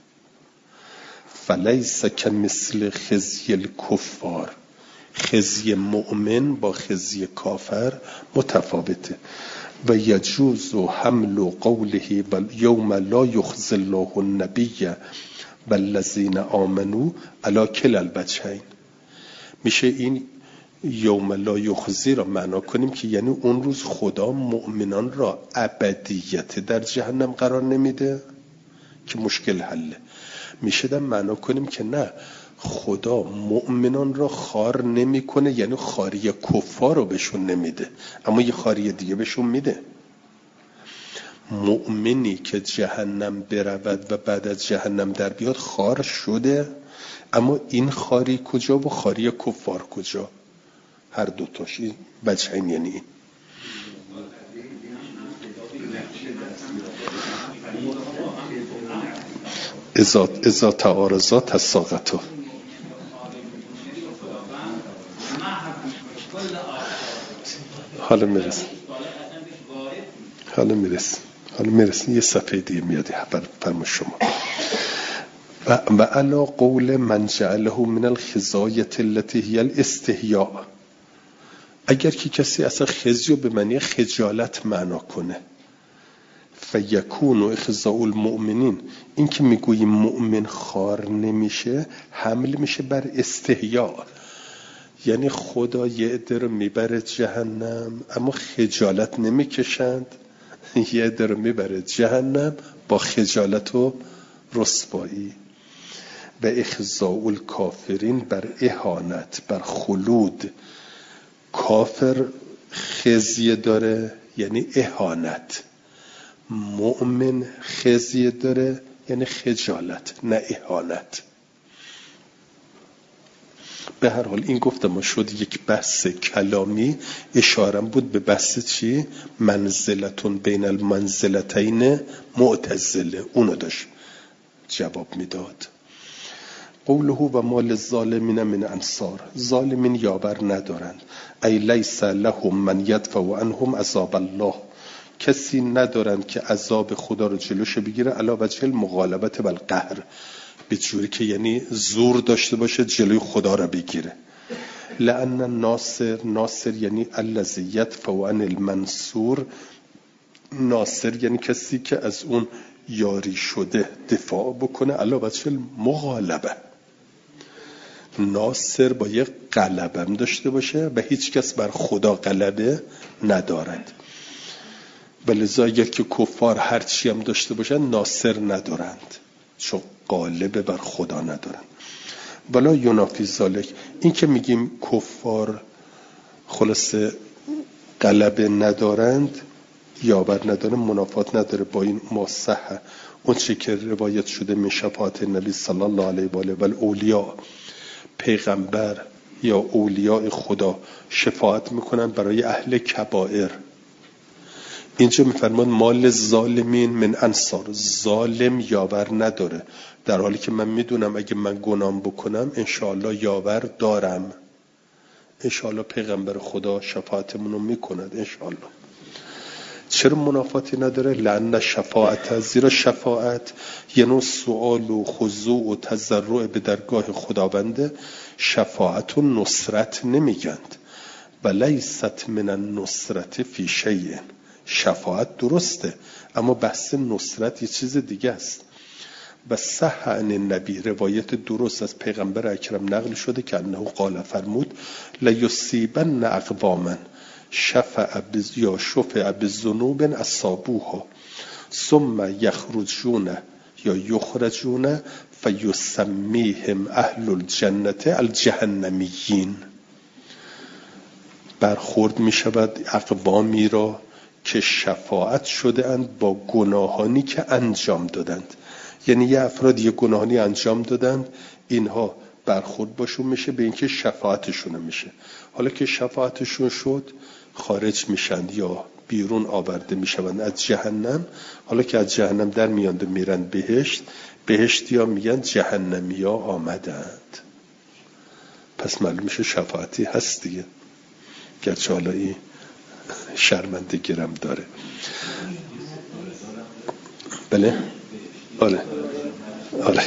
فلیس کمثل خزی الکفار، خزی مؤمن با خزی کافر متفاوته. و یجوز حمل قوله یوم لا یخزی الله النبی والذین آمنوا علی کلا الوجهین، میشه این یوم لا یخزی را معنا کنیم که یعنی اون روز خدا مؤمنان را ابدیت در جهنم قرار نمیده که مشکل حله. میشه در معنا کنیم که نه، خدا مؤمنان را خار نمیکنه، یعنی خاری کفار رو بهشون نمیده، اما یه خاری دیگه بهشون میده. مؤمنی که جهنم برود و بعد از جهنم در بیاد خار شده، اما این خاری کجا و خاری کفار کجا؟ هر دوتاش این وجهین، یعنی این ازات ازات تعارضات الساقطو. حالا میرسیم حالا میرسیم حالا میرسیم یه صفحه دیگه میادی فرما شما. و, و علا قول من جعله من الخزایت التي هی الاستحیاء، اگر که کسی اصلا خزیو به معنی خجالت معنا کنه، فیکون اخزاء المؤمنین، این که میگوییم مؤمن خار نمیشه حمل میشه بر استحیاء، یعنی خدا یه عده رو میبره جهنم اما خجالت نمیکشند، یه عده رو میبره جهنم با خجالت و رسوایی. و اخزاء الکافرین بر اهانت، بر خلود. کافر خزیه داره یعنی اهانت، مؤمن خزیه داره یعنی خجالت نه اهانت. به هر حال این گفتم شد یک بحث کلامی، اشارم بود به بحث چی؟ منزلتون بین المنزلتین معتزله، اونو داشت جواب میداد. قوله و مال الظالمین من انصار، ظالمین یاور ندارند، ای لیس لهم من یدفع عنهم عذاب الله، کسی ندارند که عذاب خدا رو جلوش بگیره، علی وجه المغالبه و القهر، به جوری که یعنی زور داشته باشه جلوی خدا رو بگیره. لأن الناصر، ناصر یعنی الذی یدفع عن المنصور، ناصر یعنی کسی که از اون یاری شده دفاع بکنه، علی وجه المغالبه. ناصر با یک غلبه هم داشته باشه و هیچ کس بر خدا غلبه ندارد. ولذا اگر که کفار هرچی هم داشته باشن ناصر ندارند، چون غالب بر خدا ندارند. ولا ینافی ذالک، این که میگیم کفار خلاصه غلبه ندارند، یاور نداره، منافات نداره با این مصحح اون چه که روایت شده من شفاعت نبی صلی الله علیه و آله و الاولیاء، پیغمبر یا اولیاء خدا شفاعت میکنن برای اهل کبائر. اینجا میفرمان مال ظالمین من انصار، ظالم یاور نداره، در حالی که من میدونم اگه من گناه بکنم انشاءالله یاور دارم، انشاءالله پیغمبر خدا شفاعتمونو میکند انشاءالله. چرا منافاتی نداره؟ لأن شفاعت، زیرا شفاعت یه نوع سؤال و خضوع و تضرع به درگاه خداونده. شفاعت و نصرت نمیگند، ولیست من النصرت فی شیء، شفاعت درسته اما بحث نصرت یه چیز دیگه است. و صح عن النبی، روایت درست از پیغمبر اکرم نقل شده که انه قال، فرمود لیصیبن اقواما شفع یا شفع بذنوب اصابوها ثم یخرجون یا یخرجون فیسمیهم اهل الجنه الجهنمیین. برخورد می شود اقوامی را که شفاعت شده اند با گناهانی که انجام دادند. یعنی یه افراد یه گناهانی انجام دادند، اینها برخورد باشون میشه به اینکه شفاعتشون میشه. حالا که شفاعتشون شد خارج میشن یا بیرون آورده میشوند از جهنم. حالا که از جهنم در میاند میرن بهشت، بهشتی ها میگن جهنمی ها آمدند. پس معلوم میشه شفاعتی هست دیگه، گرچه حالا این شرمنده گرم داره. بله آره آره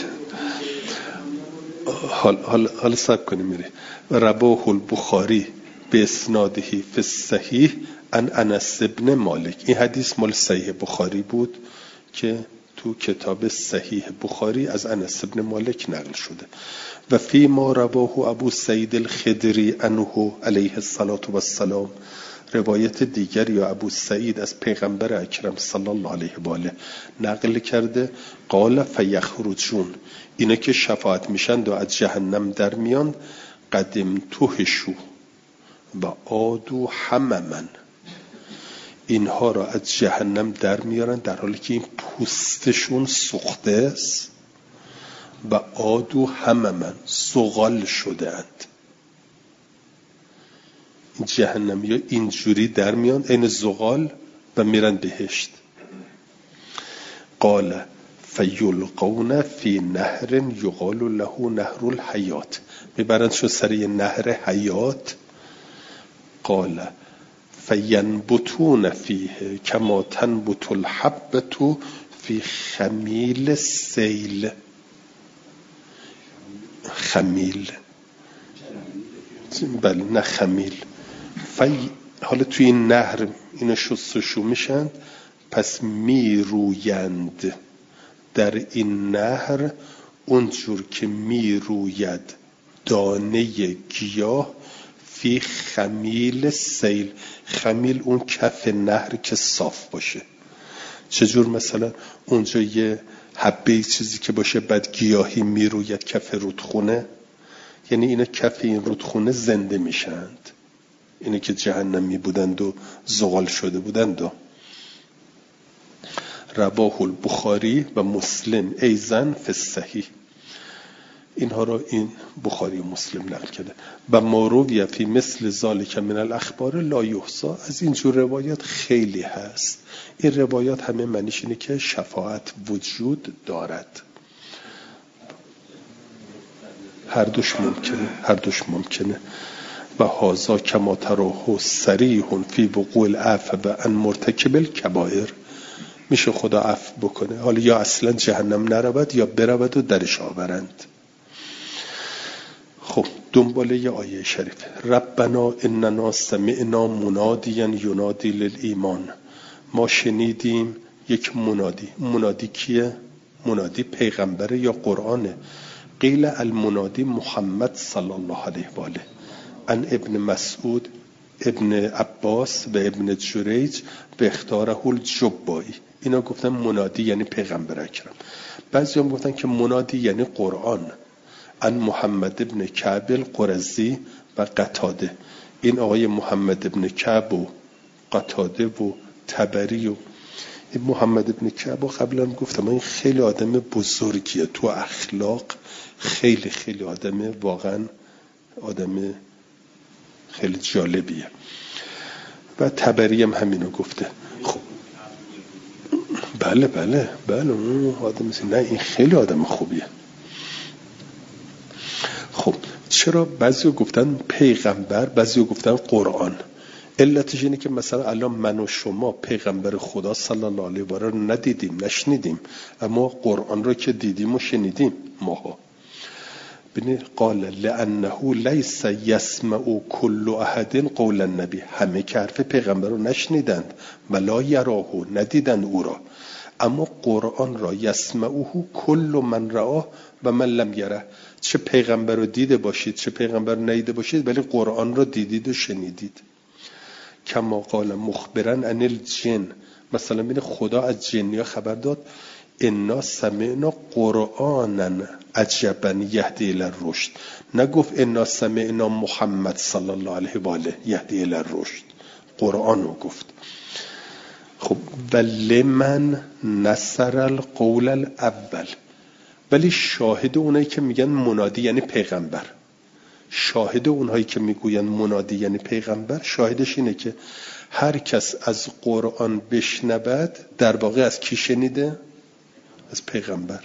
حال حال حال صبر کنیم میره. رواه البخاری به اسنادهی فی الصحیح ان انس ابن مالک. این حدیث مال صحیح بخاری بود که تو کتاب صحیح بخاری از انس ابن مالک نقل شده. و فی ما رواه ابو سعید الخدری عنه علیه الصلاة و السلام، روایت دیگر یا ابو سعید از پیغمبر اکرم صلی الله علیه و آله نقل کرده، قال فیخرجون، اینا که شفاعت میشن و از جهنم در میان، قدم توهشو و آدو هممن، اینها را از جهنم در میارن در حالی که این پوستشون سوخته است، و آدو هممن زغال شده اند. جهنمی ها اینجوری در میان این زغال و میرن بهشت. قال فیلقون فی نهر یقال له نهر الحیات، میبرند شو سر یه نهر حیات. قال فینبتون فیه کما تنبت الحبة فی خمیل السیل. خمیل بله نه خمیل. فی حالا توی این نهر اینا شستشو میشن، پس میرویند در این نهر اونجور که میروید دانه گیاه فی خمیل سیل. خمیل اون کف نهر که صاف باشه. چجور؟ مثلا اونجا یه حبه چیزی که باشه بعد گیاهی میروید کف رودخونه، یعنی اینا کف این رودخونه زنده میشند، اینه که جهنمی بودند و زغال شده بودند. و رواه البخاری و مسلم ایضا فی الصحیح، اینها را این بخاری و مسلم نقل کرده. و ما روی فی مثل ذالک من الاخبار لا یحصی، از این جور روایات خیلی هست. این روایات همه معنیش اینه که شفاعت وجود دارد. هر دوش ممکنه، هر دوش ممکنه. و هازا کما تراه صریح فی وقوع العفو عن مرتکب الکبائر، میشه خدا عفو بکنه، حالا یا اصلا جهنم نرود یا برود و درش آورند. خب دنباله ی آیه شریف، ربنا اننا سمعنا منادیا ینادی للایمان، ما شنیدیم یک منادی. منادی کیه؟ منادی پیغمبره یا قرآنه؟ قیل المنادی محمد صلی الله علیه و آله. ان ابن مسعود ابن عباس و ابن جریج به اختاره الجبایی، اینا گفتن منادی یعنی پیغمبر اکرم. بعضی هم گفتن که منادی یعنی قرآن. ان محمد ابن کعب القرظی و قتاده، این آقای محمد ابن کعب و قتاده و تبری و این محمد ابن کعب قبلا گفتم این خیلی آدم بزرگیه تو اخلاق، خیلی خیلی آدم واقعا آدم خیلی جالبیه. و تبری هم همینو گفته. خب بله بله بله اون آدم نه این خیلی آدم خوبیه. خب چرا بعضی گفتن پیغمبر، بعضی گفتن قرآن؟ علتش اینه که مثلا الان من و شما پیغمبر خدا صلی الله علیه و آله رو ندیدیم، نشنیدیم، اما قرآن رو که دیدیم و شنیدیم ماها. ببین قال لانه لیس یسمع کل احد قول النبی، همه که حرف پیغمبر رو نشنیدند، ولا یراه، ندیدند او را، اما قرآن را یسمعه کل من رآه و من لم یره، چه پیغمبر رو دیده باشید چه پیغمبر ندیده باشید ولی قرآن را دیدید و شنیدید. کما قال مخبرا عن الجن، مثلا ببین خدا از جنیا خبر داد، انا سمعنا قرآنا عجبا یهدی الی الرشد، نگفت انا سمعنا محمد صلی الله علیه و آله یهدی الی الرشد، قرآن رو گفت. خب ولی من نصر القول الاول، ولی شاهد اونایی که میگن منادی یعنی پیغمبر، شاهد اونهایی که میگوین منادی یعنی پیغمبر، شاهدش اینه که هر کس از قرآن بشنود در واقع از کی شنیده؟ از پیغمبر.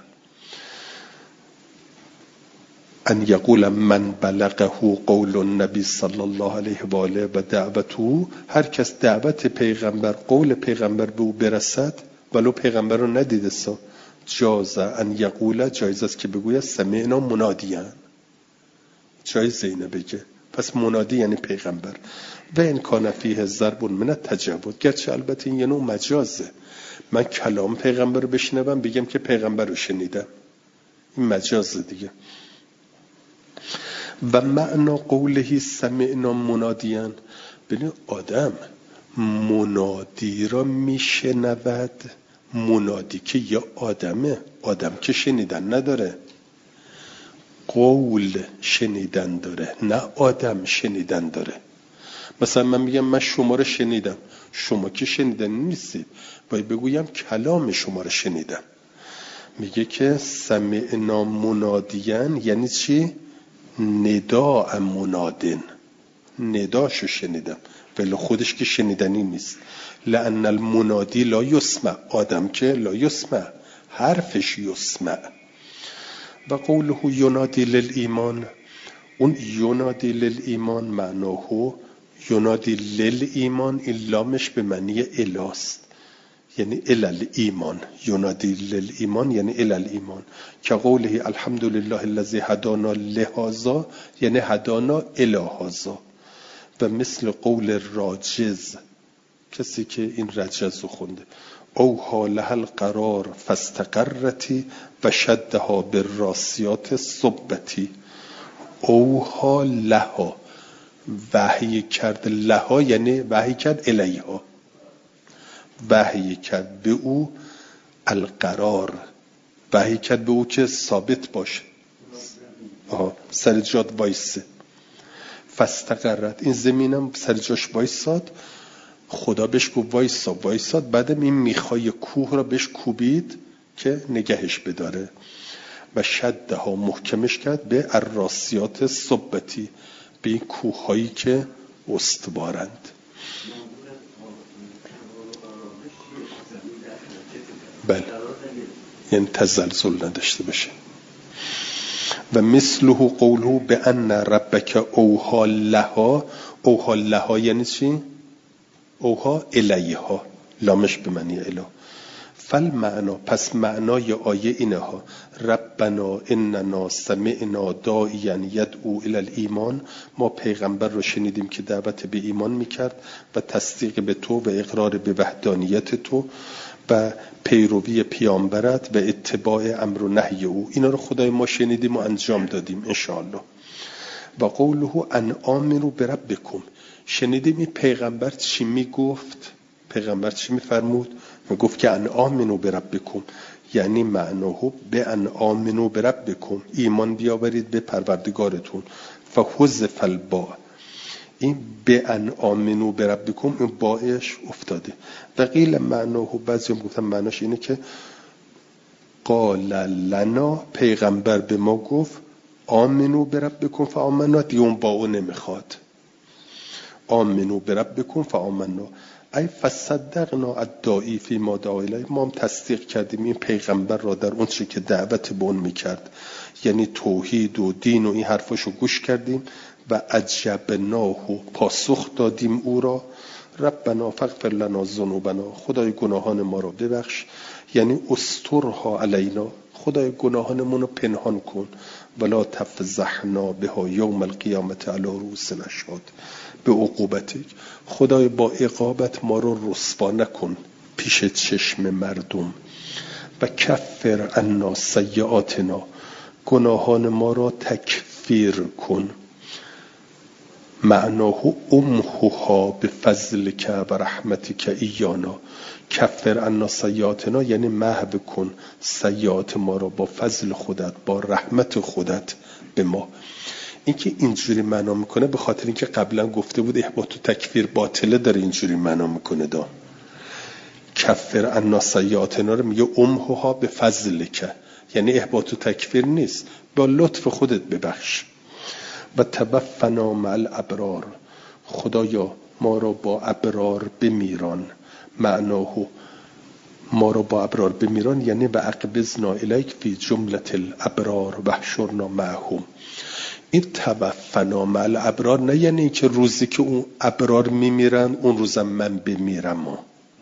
ان یقول من بلغه قول النبی صلی الله علیه و آله و دعوته، هر کس دعوت پیغمبر، قول پیغمبر به او برسد ولو پیغمبر رو ندیده سا، جاز ان یقول، جایز است که بگوید سمعنا منادیان، جایز اینه بگه. پس منادی یعنی پیغمبر. و این کان فیه ضرب من التجود، گرچه البته این یه نوع مجازه، من کلام پیغمبر رو بشنوم بگم که پیغمبر رو شنیدم، این مجازه دیگه. و معنا قوله سمعنا منادیان، ببین آدم منادی را میشنود، منادی که یا آدمه، آدم که شنیدن نداره، قول شنیدن داره، نه آدم شنیدن داره. مثلا من میگم من شما رو شنیدم، شما که شنیدن نیستید، باید بگویم کلام شما رو شنیدم. میگه که سمعنا منادیان یعنی چی؟ نداء منادن، نداشو شنیدم ولی خودش که شنیدنی نیست. لأن المنادی لا یسمع، آدم که لا یسمع، حرفش یسمع. و قوله ینادی للایمان، اون ینادی للایمان معناه ینادی للایمان، این لامش به معنی الاست، یعنی الال ایمان، ینادی للایمان یعنی الال ایمان. که قوله الحمدلله الذی هدانا لهذا یعنی هدانا الی هذا. و مثل قول راجز، کسی که این رجز رو خونده، او حالها القرار فاستقرتی و شدها بالراسیات صبتی. او حالها وحی کرد، لها یعنی وحی کرد الیها، وحی کرد به او، القرار وحی کرد به او که ثابت باشه، آها سر جات وایسه. فاستقرت، این زمینم سر جاش وایساد، خدا بهش گفت وایسا، وایساد، بعدم این میخای کوه را بهش کوبید که نگهش بداره. و شدها محکمش کرد به الراسیات صبتی، به این کوه هایی که استوارند. بله، یعنی تزلزل نداشته باشه. و مثله قوله به ان ربک اوها لها، اوها لها یعنی چی؟ اوها الیها، لامش به معنی اله. فل معنا، پس معنای آیه اینه ها، ربنا اننا سمعنا داعیا یدعو الی الایمان، ما پیغمبر رو شنیدیم که دعوت به ایمان میکرد و تصدیق به تو و اقرار به وحدانیت تو و پیروی پیامبرت و اتباع امر و نهی او، اینا رو خدای ما شنیدیم و انجام دادیم انشاءالله. و قوله ان آمنوا بربکم، شنیدیم این پیغمبر چی میگفت؟ پیغمبر چی میفرمود؟ میگفت که ان آمنوا بربکم، یعنی معناه به ان آمنوا بربکم، ایمان بیاورید به پروردگارتون. فحذف الباء، این به ان آمنوا بربکم این باعش افتاده. و قیل معناه، بعضی هم گفتن معناش اینه که قال لنا، پیغمبر به ما گفت آمنوا بربکم فآمنا، دیگه اون باو نمیخواد، آمنوا بربکم فآمنا ای فصدقنا الداعی فی ما دعا الیه، ما هم تصدیق کردیم این پیغمبر را در اون چی که دعوت به اون میکرد، یعنی توحید و دین و این حرفاشو گوش کردیم. و عجبناه، پاسخ دادیم او را، ربنا فاغفر لنا ذنوبنا، خدای گناهان ما را ببخش، یعنی استرها علینا، خدای گناهانمون رو پنهان کن، ولا تفضحنا بها یوم القیامت علی رؤوس الاشهاد، به عقوبتک، خدای با عقابت ما رو رسوا نکن پیش چشم مردم. و کفر عنا سیئاتنا، گناهان ما را تکفیر کن. معناه امحوها به فضلک و رحمتک ایانا، کفر عنا سیئاتنا یعنی محو کن سیئات ما را با فضل خودت، با رحمت خودت به ما. این که اینجوری معنا میکنه به خاطر اینکه قبلا گفته بود احباط و تکفیر باطله، داره اینجوری معنا میکنه دا کفر عنا سیئاتنا رو میگه امحوها به فضلک، یعنی احباط و تکفیر نیست، با لطف خودت ببخش. و توفنا مع الابرار، خدایا ما را با ابرار بمیران. معناه ما را با ابرار بمیران یعنی و اقبضنا الیک فی جمله الابرار و احشرنا معهم. این توفنا مع الابرار نه یعنی که روزی که اون ابرار میمیرن اون روزم من بمیرم،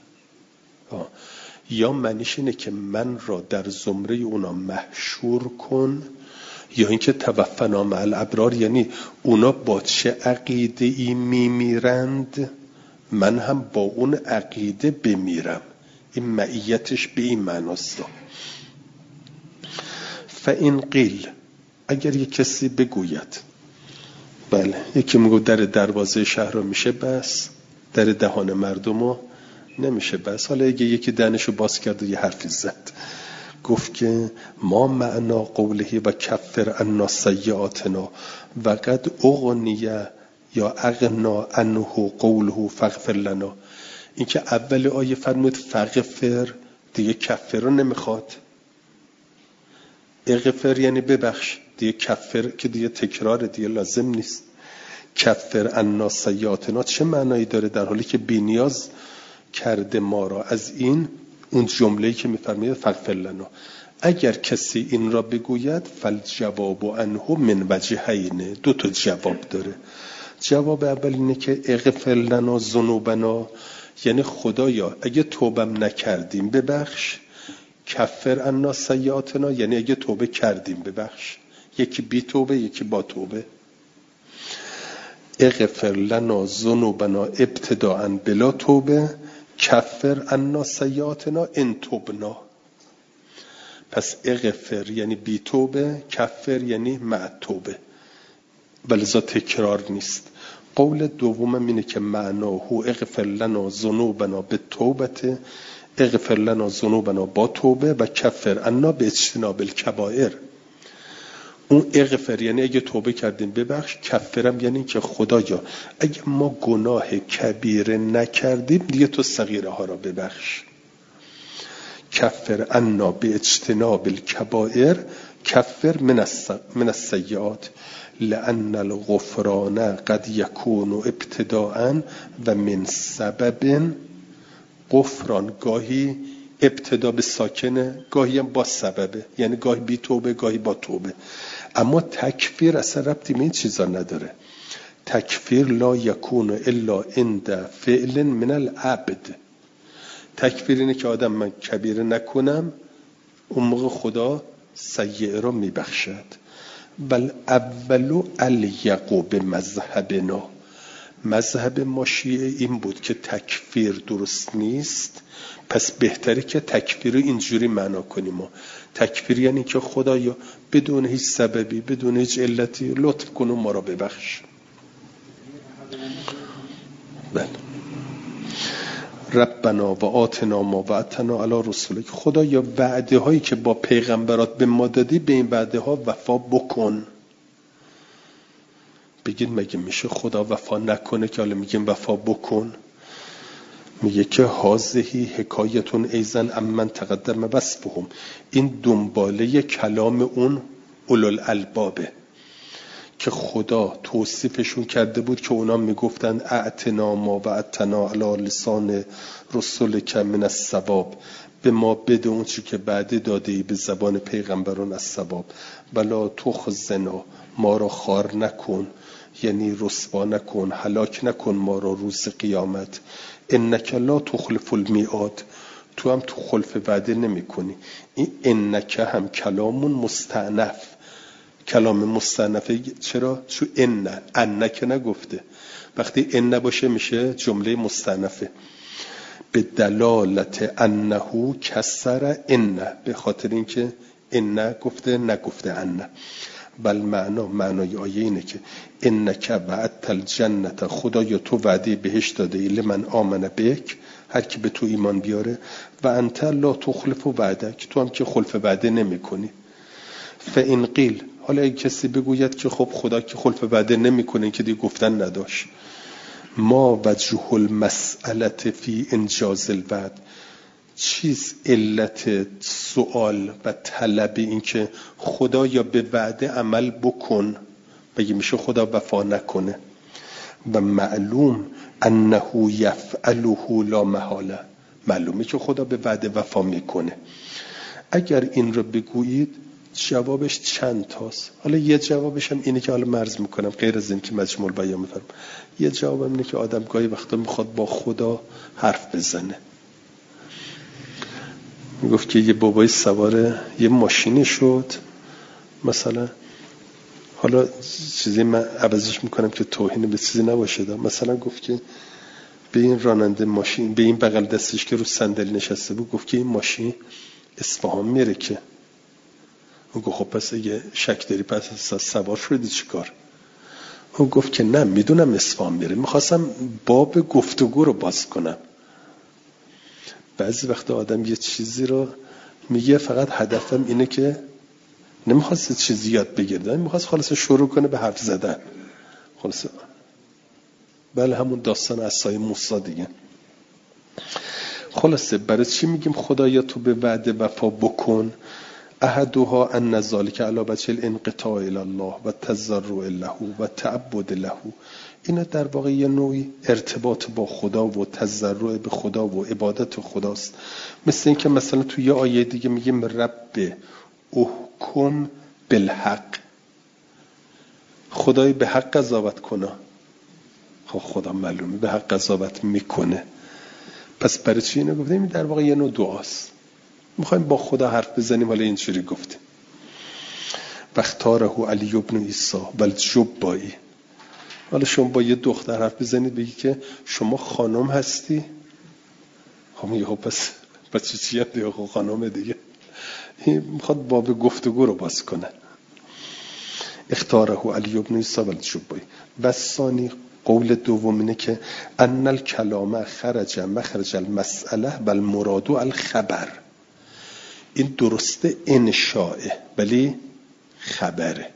یا معنیش اینه که من را در زمره اونا محشور کن، یا اینکه توفنا مع الابرار یعنی اونا با چه عقیده ای میمیرند من هم با اون عقیده بمیرم. این معیتش به این معناست. فإن قیل، اگر یک کسی بگوید، بله یکی میگه در دروازه شهر رو میشه بس، در دهان مردم رو نمیشه بس. حالا اگه یکی دهنشو باز کرد و یه حرفی زد گفت که ما معنا قوله و کفر عنا سیئاتنا و قد اغنیه یا اغنا عنه قوله فاغفر لنا، این که اول آیه فرمود فاغفر، دیگه کفر رو نمیخواد. اغفر یعنی ببخش، دیگه کفر که دیگه تکرار، دیگه لازم نیست. کفر عنا سیئاتنا چه معنایی داره در حالی که بی‌نیاز کرده ما را از این اون جمله‌ای که می‌فرماید فاغفر لنا. اگر کسی این را بگوید فالجواب عنه من وجهین، دو تا جواب داره. جواب اول اینه که اغفر لنا ذنوبنا، یعنی خدایا اگه توبم نکردیم ببخش. کفر عنا سیئاتنا یعنی اگه توبه کردیم ببخش. یکی بی توبه یکی با توبه. اغفر لنا ذنوبنا ابتداء بلا توبه، کفر عنا سیئاتنا ان تبنا. پس اغفر یعنی بی توبه، کفر یعنی مع توبه، ولذا تکرار نیست. قول دومم اینه که معناه اغفر لنا ذنوبنا بالتوبه، اغفر لنا ذنوبنا با توبه، و کفر عنا باجتناب الکبائر. اون اغفر یعنی اگه توبه کردیم ببخش، کفرم یعنی که خدایا اگه ما گناه کبیره نکردیم دیگه تو صغیره ها را ببخش. کفر عنا باجتناب الکبائر، کفر من السیئات، لأن الغفران قد يكون ابتداء و من سبب. غفران گاهی ابتدا به ساکنه، گاهی هم با سببه، یعنی گاهی بی توبه گاهی با توبه. اما تکفیر اصلا ربطی به این چیزا نداره. تکفیر لا یکون الا عند فعل من العبد. تکفیر اینه که آدم من کبیره نکنم اون موقع خدا سیئه رو میبخشد. بل اولو الیقو به مذهبنا، مذهب ما شیعه این بود که تکفیر درست نیست، پس بهتره که تکفیر رو اینجوری معنا کنیم. تکفیر یعنی که خدایا بدون هیچ سببی بدون هیچ علتی لطف کن و ما را ببخش. بله. ربنا و آتنا ما وعدتنا علی رسولک، خدایا وعده هایی که با پیغمبرات به ما دادی به این وعده ها وفا بکن. بگید مگه میشه خدا وفا نکنه که حالا میگیم وفا بکن؟ میگه که هازهی حکایتون ایزن امن تقدم وصفهم، این دنباله کلام اون اولوالالبابه که خدا توصیفشون کرده بود که اونا میگفتن اعتنا ما وعدتنا علی لسان رسولک من الثواب، به ما بده اون چی که بعد داده ای به زبان پیغمبران از ثواب. ولا تخزنا، ما را خار نکن، یعنی رسوا نکن، هلاک نکن ما را روز قیامت. انک لا تخلف المیعاد، تو هم تو خلف وعده نمی کنی. این انک هم کلامون مستأنف، کلام مستأنفه. چرا؟ چو ان انک نگفته، وقتی ان باشه میشه جمله مستأنفه. به دلالت انه کسر ان، به خاطر اینکه ان گفته نگفته ان. بل معنا معنای آیه اینه که انک وعدت الجنت، خدایا تو وعده بهشت داده ای لمن آمن بک، هر کی به تو ایمان بیاره، و انت لا تخلف وعدک، تو هم که خلف وعده نمی کنی. فإن قیل، حالا اگه کسی بگوید که خب خدا که خلف وعده نمی کنه که دیگه گفتن نداشت، ما وجه المسئله فی انجاز الوعد، چیز علت سوال و طلب این که خدا یا به وعده عمل بکن بگی میشه خدا وفا نکنه و معلوم انه یفعله لا محاله، معلومه که خدا به وعده وفا میکنه. اگر این رو بگویید جوابش چند تاست. حالا یه جوابش هم اینه که حالا مرز میکنم غیر از این که مجموع بیان میفرم، یه جوابم اینه که آدم گاهی وقتا میخواد با خدا حرف بزنه. میگفت که یه بابای سوار یه ماشینی شد مثلا، حالا چیزی من عوضش میکنم که توهین به چیزی نباشه دا. مثلا گفت که به این راننده ماشین، به این بغل دستش که رو صندلی نشسته بود، گفت که این ماشین اصفهان میره که. اون گفت خب پس اگه شک داری پس سوار شدی چیکار؟ اون گفت که نه میدونم اصفهان میره، میخواستم باب گفتگو رو باز کنم. بعضی وقتا آدم یه چیزی رو میگه فقط هدفم اینه که نمیخواست چیزی یاد بگیره، میخواست خلاص شروع کنه به حرف زدن. خلاص بله همون داستان عصای موسی دیگه. خلاصه برای چی میگیم خدایا تو به وعده وفا بکن؟ احدها ان ذلک علی وجه الانقطاع الی الله و تضرع له و تعبد له. اینا در واقع یه نوعی ارتباط با خدا و تضرع به خدا و عبادت خداست. مثل این که مثلا توی یه آیه دیگه میگیم رب احکم بالحق، خدای به حق قضاوت کنه. خب خدا معلومه به حق قضاوت میکنه، پس برای چی اینو گفتیم؟ در واقع یه نوع دعاست، میخوایم با خدا حرف بزنیم. حالا اینجوری گفتیم وقتاره علی ابن عیسی بل جبایی. حالا شما با یه دختر حرف بزنید بگی که شما خانم هستی، خب میگه پس پس چی چیه دیگه؟ خب خانم دیگه. این میخواد باب گفتگو رو باز کنه. اختاره علی ابن عیسی بل جبایی. و ثانی قول دوم اینه که ان الکلام خرج مخرج المسئله بل مراد الخبر. این درسته انشاءه ولی خبره.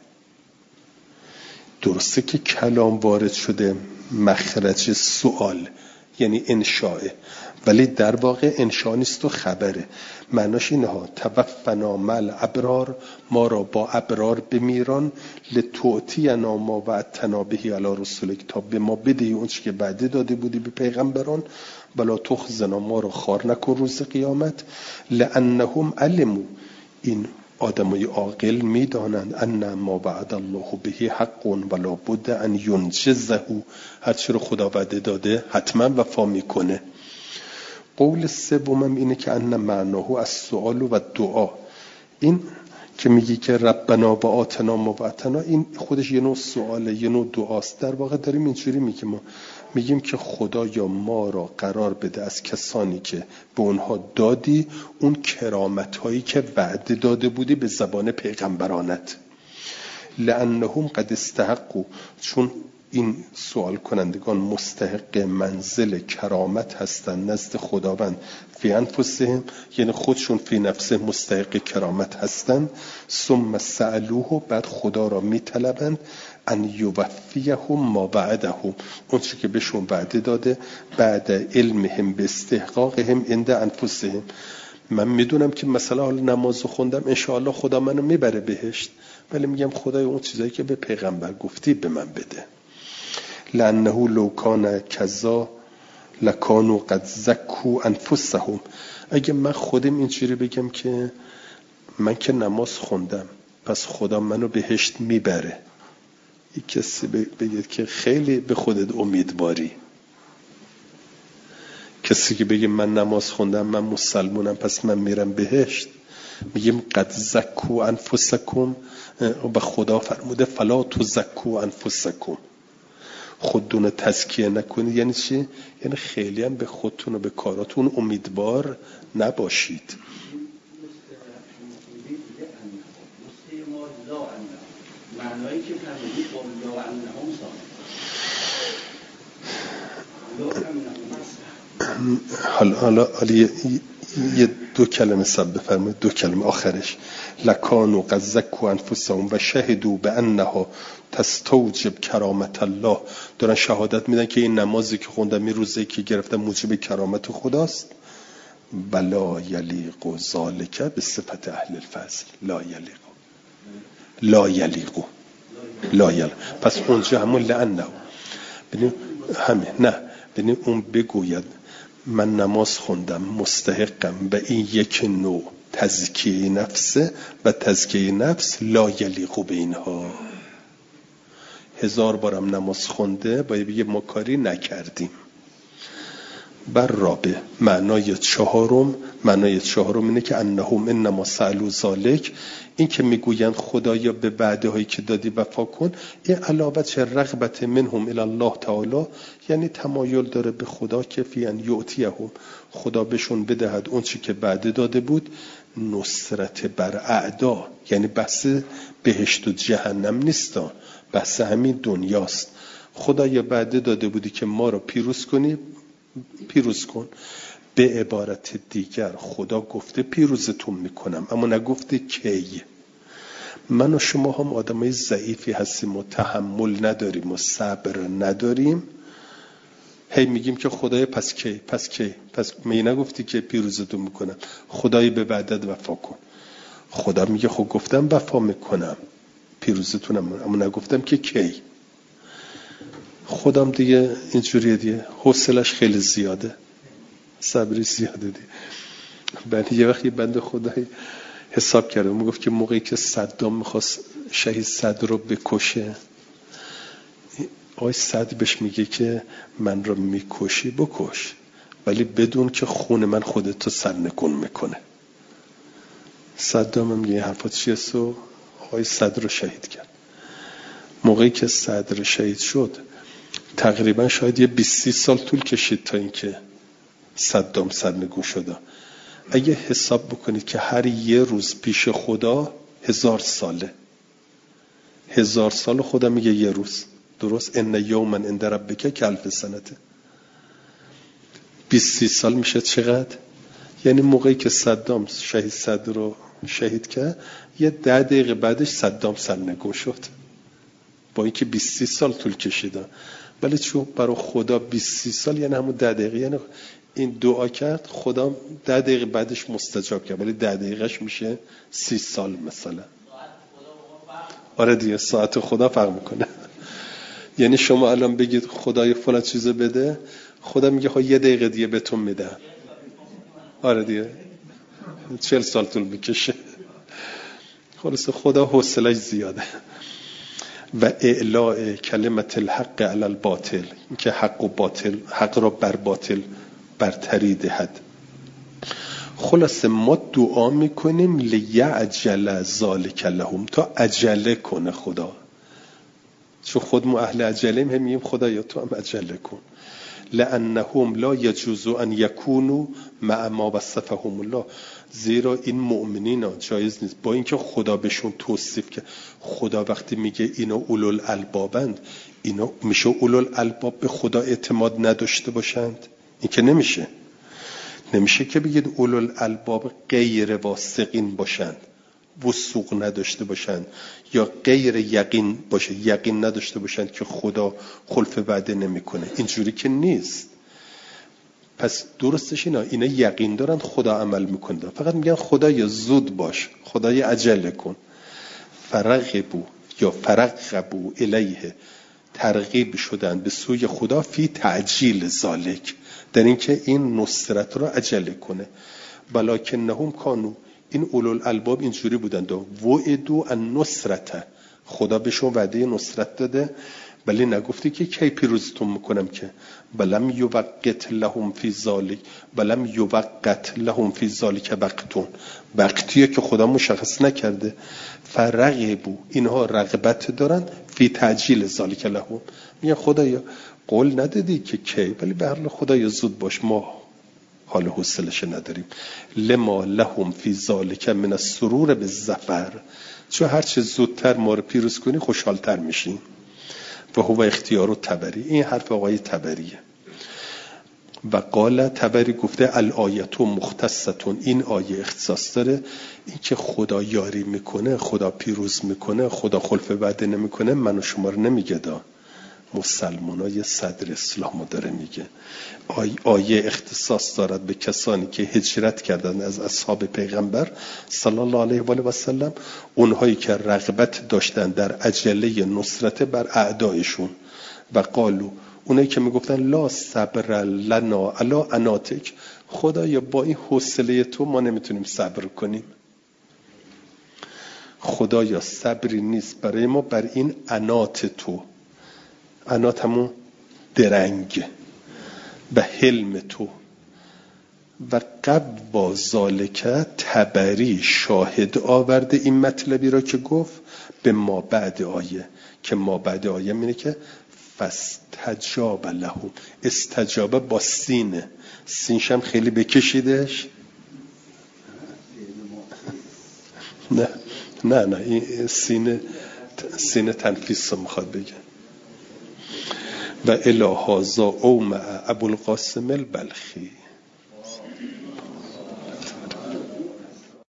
درسته که کلام وارد شده مخرج سوال یعنی انشاءه، ولی در واقع انشاء نیست و خبره. معناش اینه ها توفنا مل ابرار، ما را با ابرار بمیران، لتعطینا ما وعدتنا به علی رسولک، تا به ما بدهی اون چی که وعده داده بودی به پیغمبران، بلا تخزنا ما را خوار نکن روز قیامت. لانهم علموا، این آدمای عاقل میدانند ان ما وعد الله به حق ولا بد ان ينجزه، هر چی رو خدا وعده داده حتما وفا میکنه. قول سومم اینه که ان معناه از سوال و دعا. این که میگی که ربنا و آتنا ما وعدتنا، این خودش یه نوع سواله، یه نوع دعاست. در واقع داریم اینجوری میگیم، ما میگیم که خدا یا ما را قرار بده از کسانی که به اونها دادی اون کرامت هایی که وعده داده بودی به زبان پیغمبرانت. لانهم قد استحقوا، چون این سوال کنندگان مستحق منزل کرامت هستن نزد خداوند، فی انفسهم یعنی خودشون فی نفسه مستحق کرامت هستن. ثم سألوه، بعد خدا را میطلبند ان یوفیهم ما وعدهم، اون چی که بهشون وعده داده بعد علمهم به استحقاقهم عند انفسهم. من میدونم که مثلا حالا نماز خوندم انشاءالله خدا منو میبره بهشت، ولی میگم خدای اون چیزایی که به پیغمبر گفتی به من بده. لانه لو کان کذا لکانوا قد زکوا انفسهم. اگه من خودم اینجوری بگم که من که نماز خوندم پس خدا منو بهشت میبره، یک کسی بگه که خیلی به خودت امیدواری. کسی که بگه من نماز خوندم من مسلمونم پس من میرم بهشت، میگیم قد زکوا انفسکم، و خدا فرموده فلا تزکوا انفسکم، خودتون رو تزکیه نکنید. یعنی چی؟ یعنی خیلی هم به خودتون و به کاراتون امیدوار نباشید. معنایی که فرمودید با لا انهم حالا حالا حالا یه دو کلمه سب بفرمایید، دو کلمه آخرش لکانوا قد زکوا انفسهم و شهدوا بانها تستوجب کرامت الله. دارن شهادت میدن که این نمازی که خوندم این روزی که گرفتم موجب کرامت خداست. بلا یلیق و ذالک به صفت اهل الفضل. لا یلیق لا یلیق لا یلیق. پس اونجا همون لعنه ببین همین نه ببین اون بگوید من نماز خوندم مستحقم به این یک نوع تزکیه نفسه و تزکیه نفس لا یلیق به اینها. هزار بارم نماز خونده باید بگه ما کاری نکردیم. بر رابع معنای چهارم معنای چهارم اینه که انهم انما سألوا ذالک، این که میگویند خدایا به وعده هایی که دادی وفا کن، این علاوه چه رغبت منهم الی الله تعالی، یعنی تمایل داره به خدا که فی ان یعطیهم، خدا بهشون بدهد اون چی که وعده داده بود. نصرت بر اعدا یعنی بحث بهشت و جهنم نیستا، بحث همین دنیاست. خدایا وعده داده بودی که ما رو پیروز کنی، پیروز کن. به عبارت دیگر خدا گفته پیروزتون میکنم، اما نگفته کی. من و شما هم آدمای ضعیفی هستیم و تحمل نداریم و صبر نداریم، هی میگیم که خدای پس کی پس کی پس می نگفتی که پیروزتون میکنم، خدای به وعدت وفا کن. خدا میگه خب گفتم وفا میکنم پیروزتونم، اما نگفتم که کی. خودم دیگه اینجوریه دیگه، حوصلش خیلی زیاده، صبری زیاده دیگه. بعد یه وقتی بنده خدای حساب کرده میگفت که موقعی که صدام میخواست شهید صدر رو بکشه، آقای صدر بهش میگه که من رو میکشی بکش، ولی بدون که خون من خودتو سرنگون میکنه. صدام هم میگه حرفات چیه؟ سو آقای صدر رو شهید کرد. موقعی که صدر شهید شد تقریبا شاید یه بیست سال طول کشید تا اینکه صدام سرنگون شده. اگه حساب بکنید که هر یه روز پیش خدا هزار ساله، هزار سال خدا میگه یه روز، درست؟ ان یوما عند ربک کالف سنته. بیست سال میشه چقدر؟ یعنی موقعی که صدام شهید صدر رو شهید کرد یه ده دقیقه بعدش صدام سرنگون شد، با اینکه بیست سال طول کشیده. ولی چون برای خدا بیست سال یعنی همون ده دقیقه، یعنی این دعا کرد خدا ده دقیقه بعدش مستجاب کرد، ولی ده دقیقهش میشه سی سال مثلا. آره دیگه ساعت خدا فرق میکنه. یعنی شما الان بگید خدای فلان چیزو بده، خدا میگه خب یه دقیقه دیگه بهتون میدم. آره دیگه چهل سال طول میکشه. خلاص خدا حوصله‌اش زیاده. و اعلاء کلمت الحق علی الباطل، که حق و باطل، حق را بر باطل برتری دهد. خلاصه ما دعا میکنیم لیعجل ذالک لهم، تا عجله کنه خدا، چون خودمون اهل عجلیم، هم میگیم خدایا تو هم عجله کن. لانهم لا یجوز ان یکونوا مع ما وصفهم الله، زیرا این مؤمنین ها جایز نیست با اینکه خدا بهشون توصیف که خدا وقتی میگه اینا اولل البابند، اینا میشه اولل الباب به خدا اعتماد نداشته باشند؟ این که نمیشه. نمیشه که بگید اولل الباب غیر واثقین باشند، وثوق نداشته باشند، یا غیر یقین باشه، یقین نداشته باشند که خدا خلف وعده نمیکنه. اینجوری که نیست. پس درستش اینا اینا یقین دارن خدا عمل میکنه، فقط میگن خدایا زود باش، خدایا عجله کن. فرغبو یا فرغبو الیه، ترغیب شدن به سوی خدا فی تعجیل ذالک، در اینکه این نصرت رو عجله کنه. بلکنهم کانو، این اولو الالباب اینجوری بودند و وعدوا النصرت، خدا بهشون وعده نصرت داده، ولی نگفتی که کی پیروزتون میکنم که. بلم یوقت لهم فی ذالک، بلم یوقت لهم فی ذالک وقتون، وقتیه که خدا مشخص نکرده. فرغبو، اینها رغبت دارن فی تعجیل ذالک لهم، میگن خدایا قول ندادی که کی، ولی به هر حال خدایا زود باش، ما حال حوصله‌اش نداریم. لما لهم فی ذالک من السرور بالظفر، چون هر چه زودتر ما رو پیروز کنی خوشحالتر میشیم. و هو اختیار تبری، این حرف آقای تبریه. و قال تبری گفته الآیت مختصتون، این آیه اختصاص داره، این که خدا یاری میکنه، خدا پیروز میکنه، خدا خلف وعده نمیکنه، من و شما رو نمیگه دا، مسلمانای صدر اسلامو داره میگه. آی آیه اختصاص دارد به کسانی که هجرت کردن از اصحاب پیغمبر صلی الله علیه و آله و سلم، اونهایی که رغبت داشتن در عجله نصرت بر اعدایشون. و قالو، اونایی که میگفتن لا صبر لنا علی اناتک، خدایا با این حوصله تو ما نمیتونیم صبر کنیم. خدایا صبری نیست برای ما بر این انات تو. انات همون درنگ و حلم تو. و قبل با ذالکه تبری شاهد آورده این مطلبی را که گفت به ما بعد آیه، که ما بعد آیه میینه که فاستجاب لهم. استجابه با سینه، سینشم خیلی بکشیدش. نه نه نه این سینه سینه تنفیس رو میخواد بگه. و الی هذا اومع ابوالقاسم البلخی.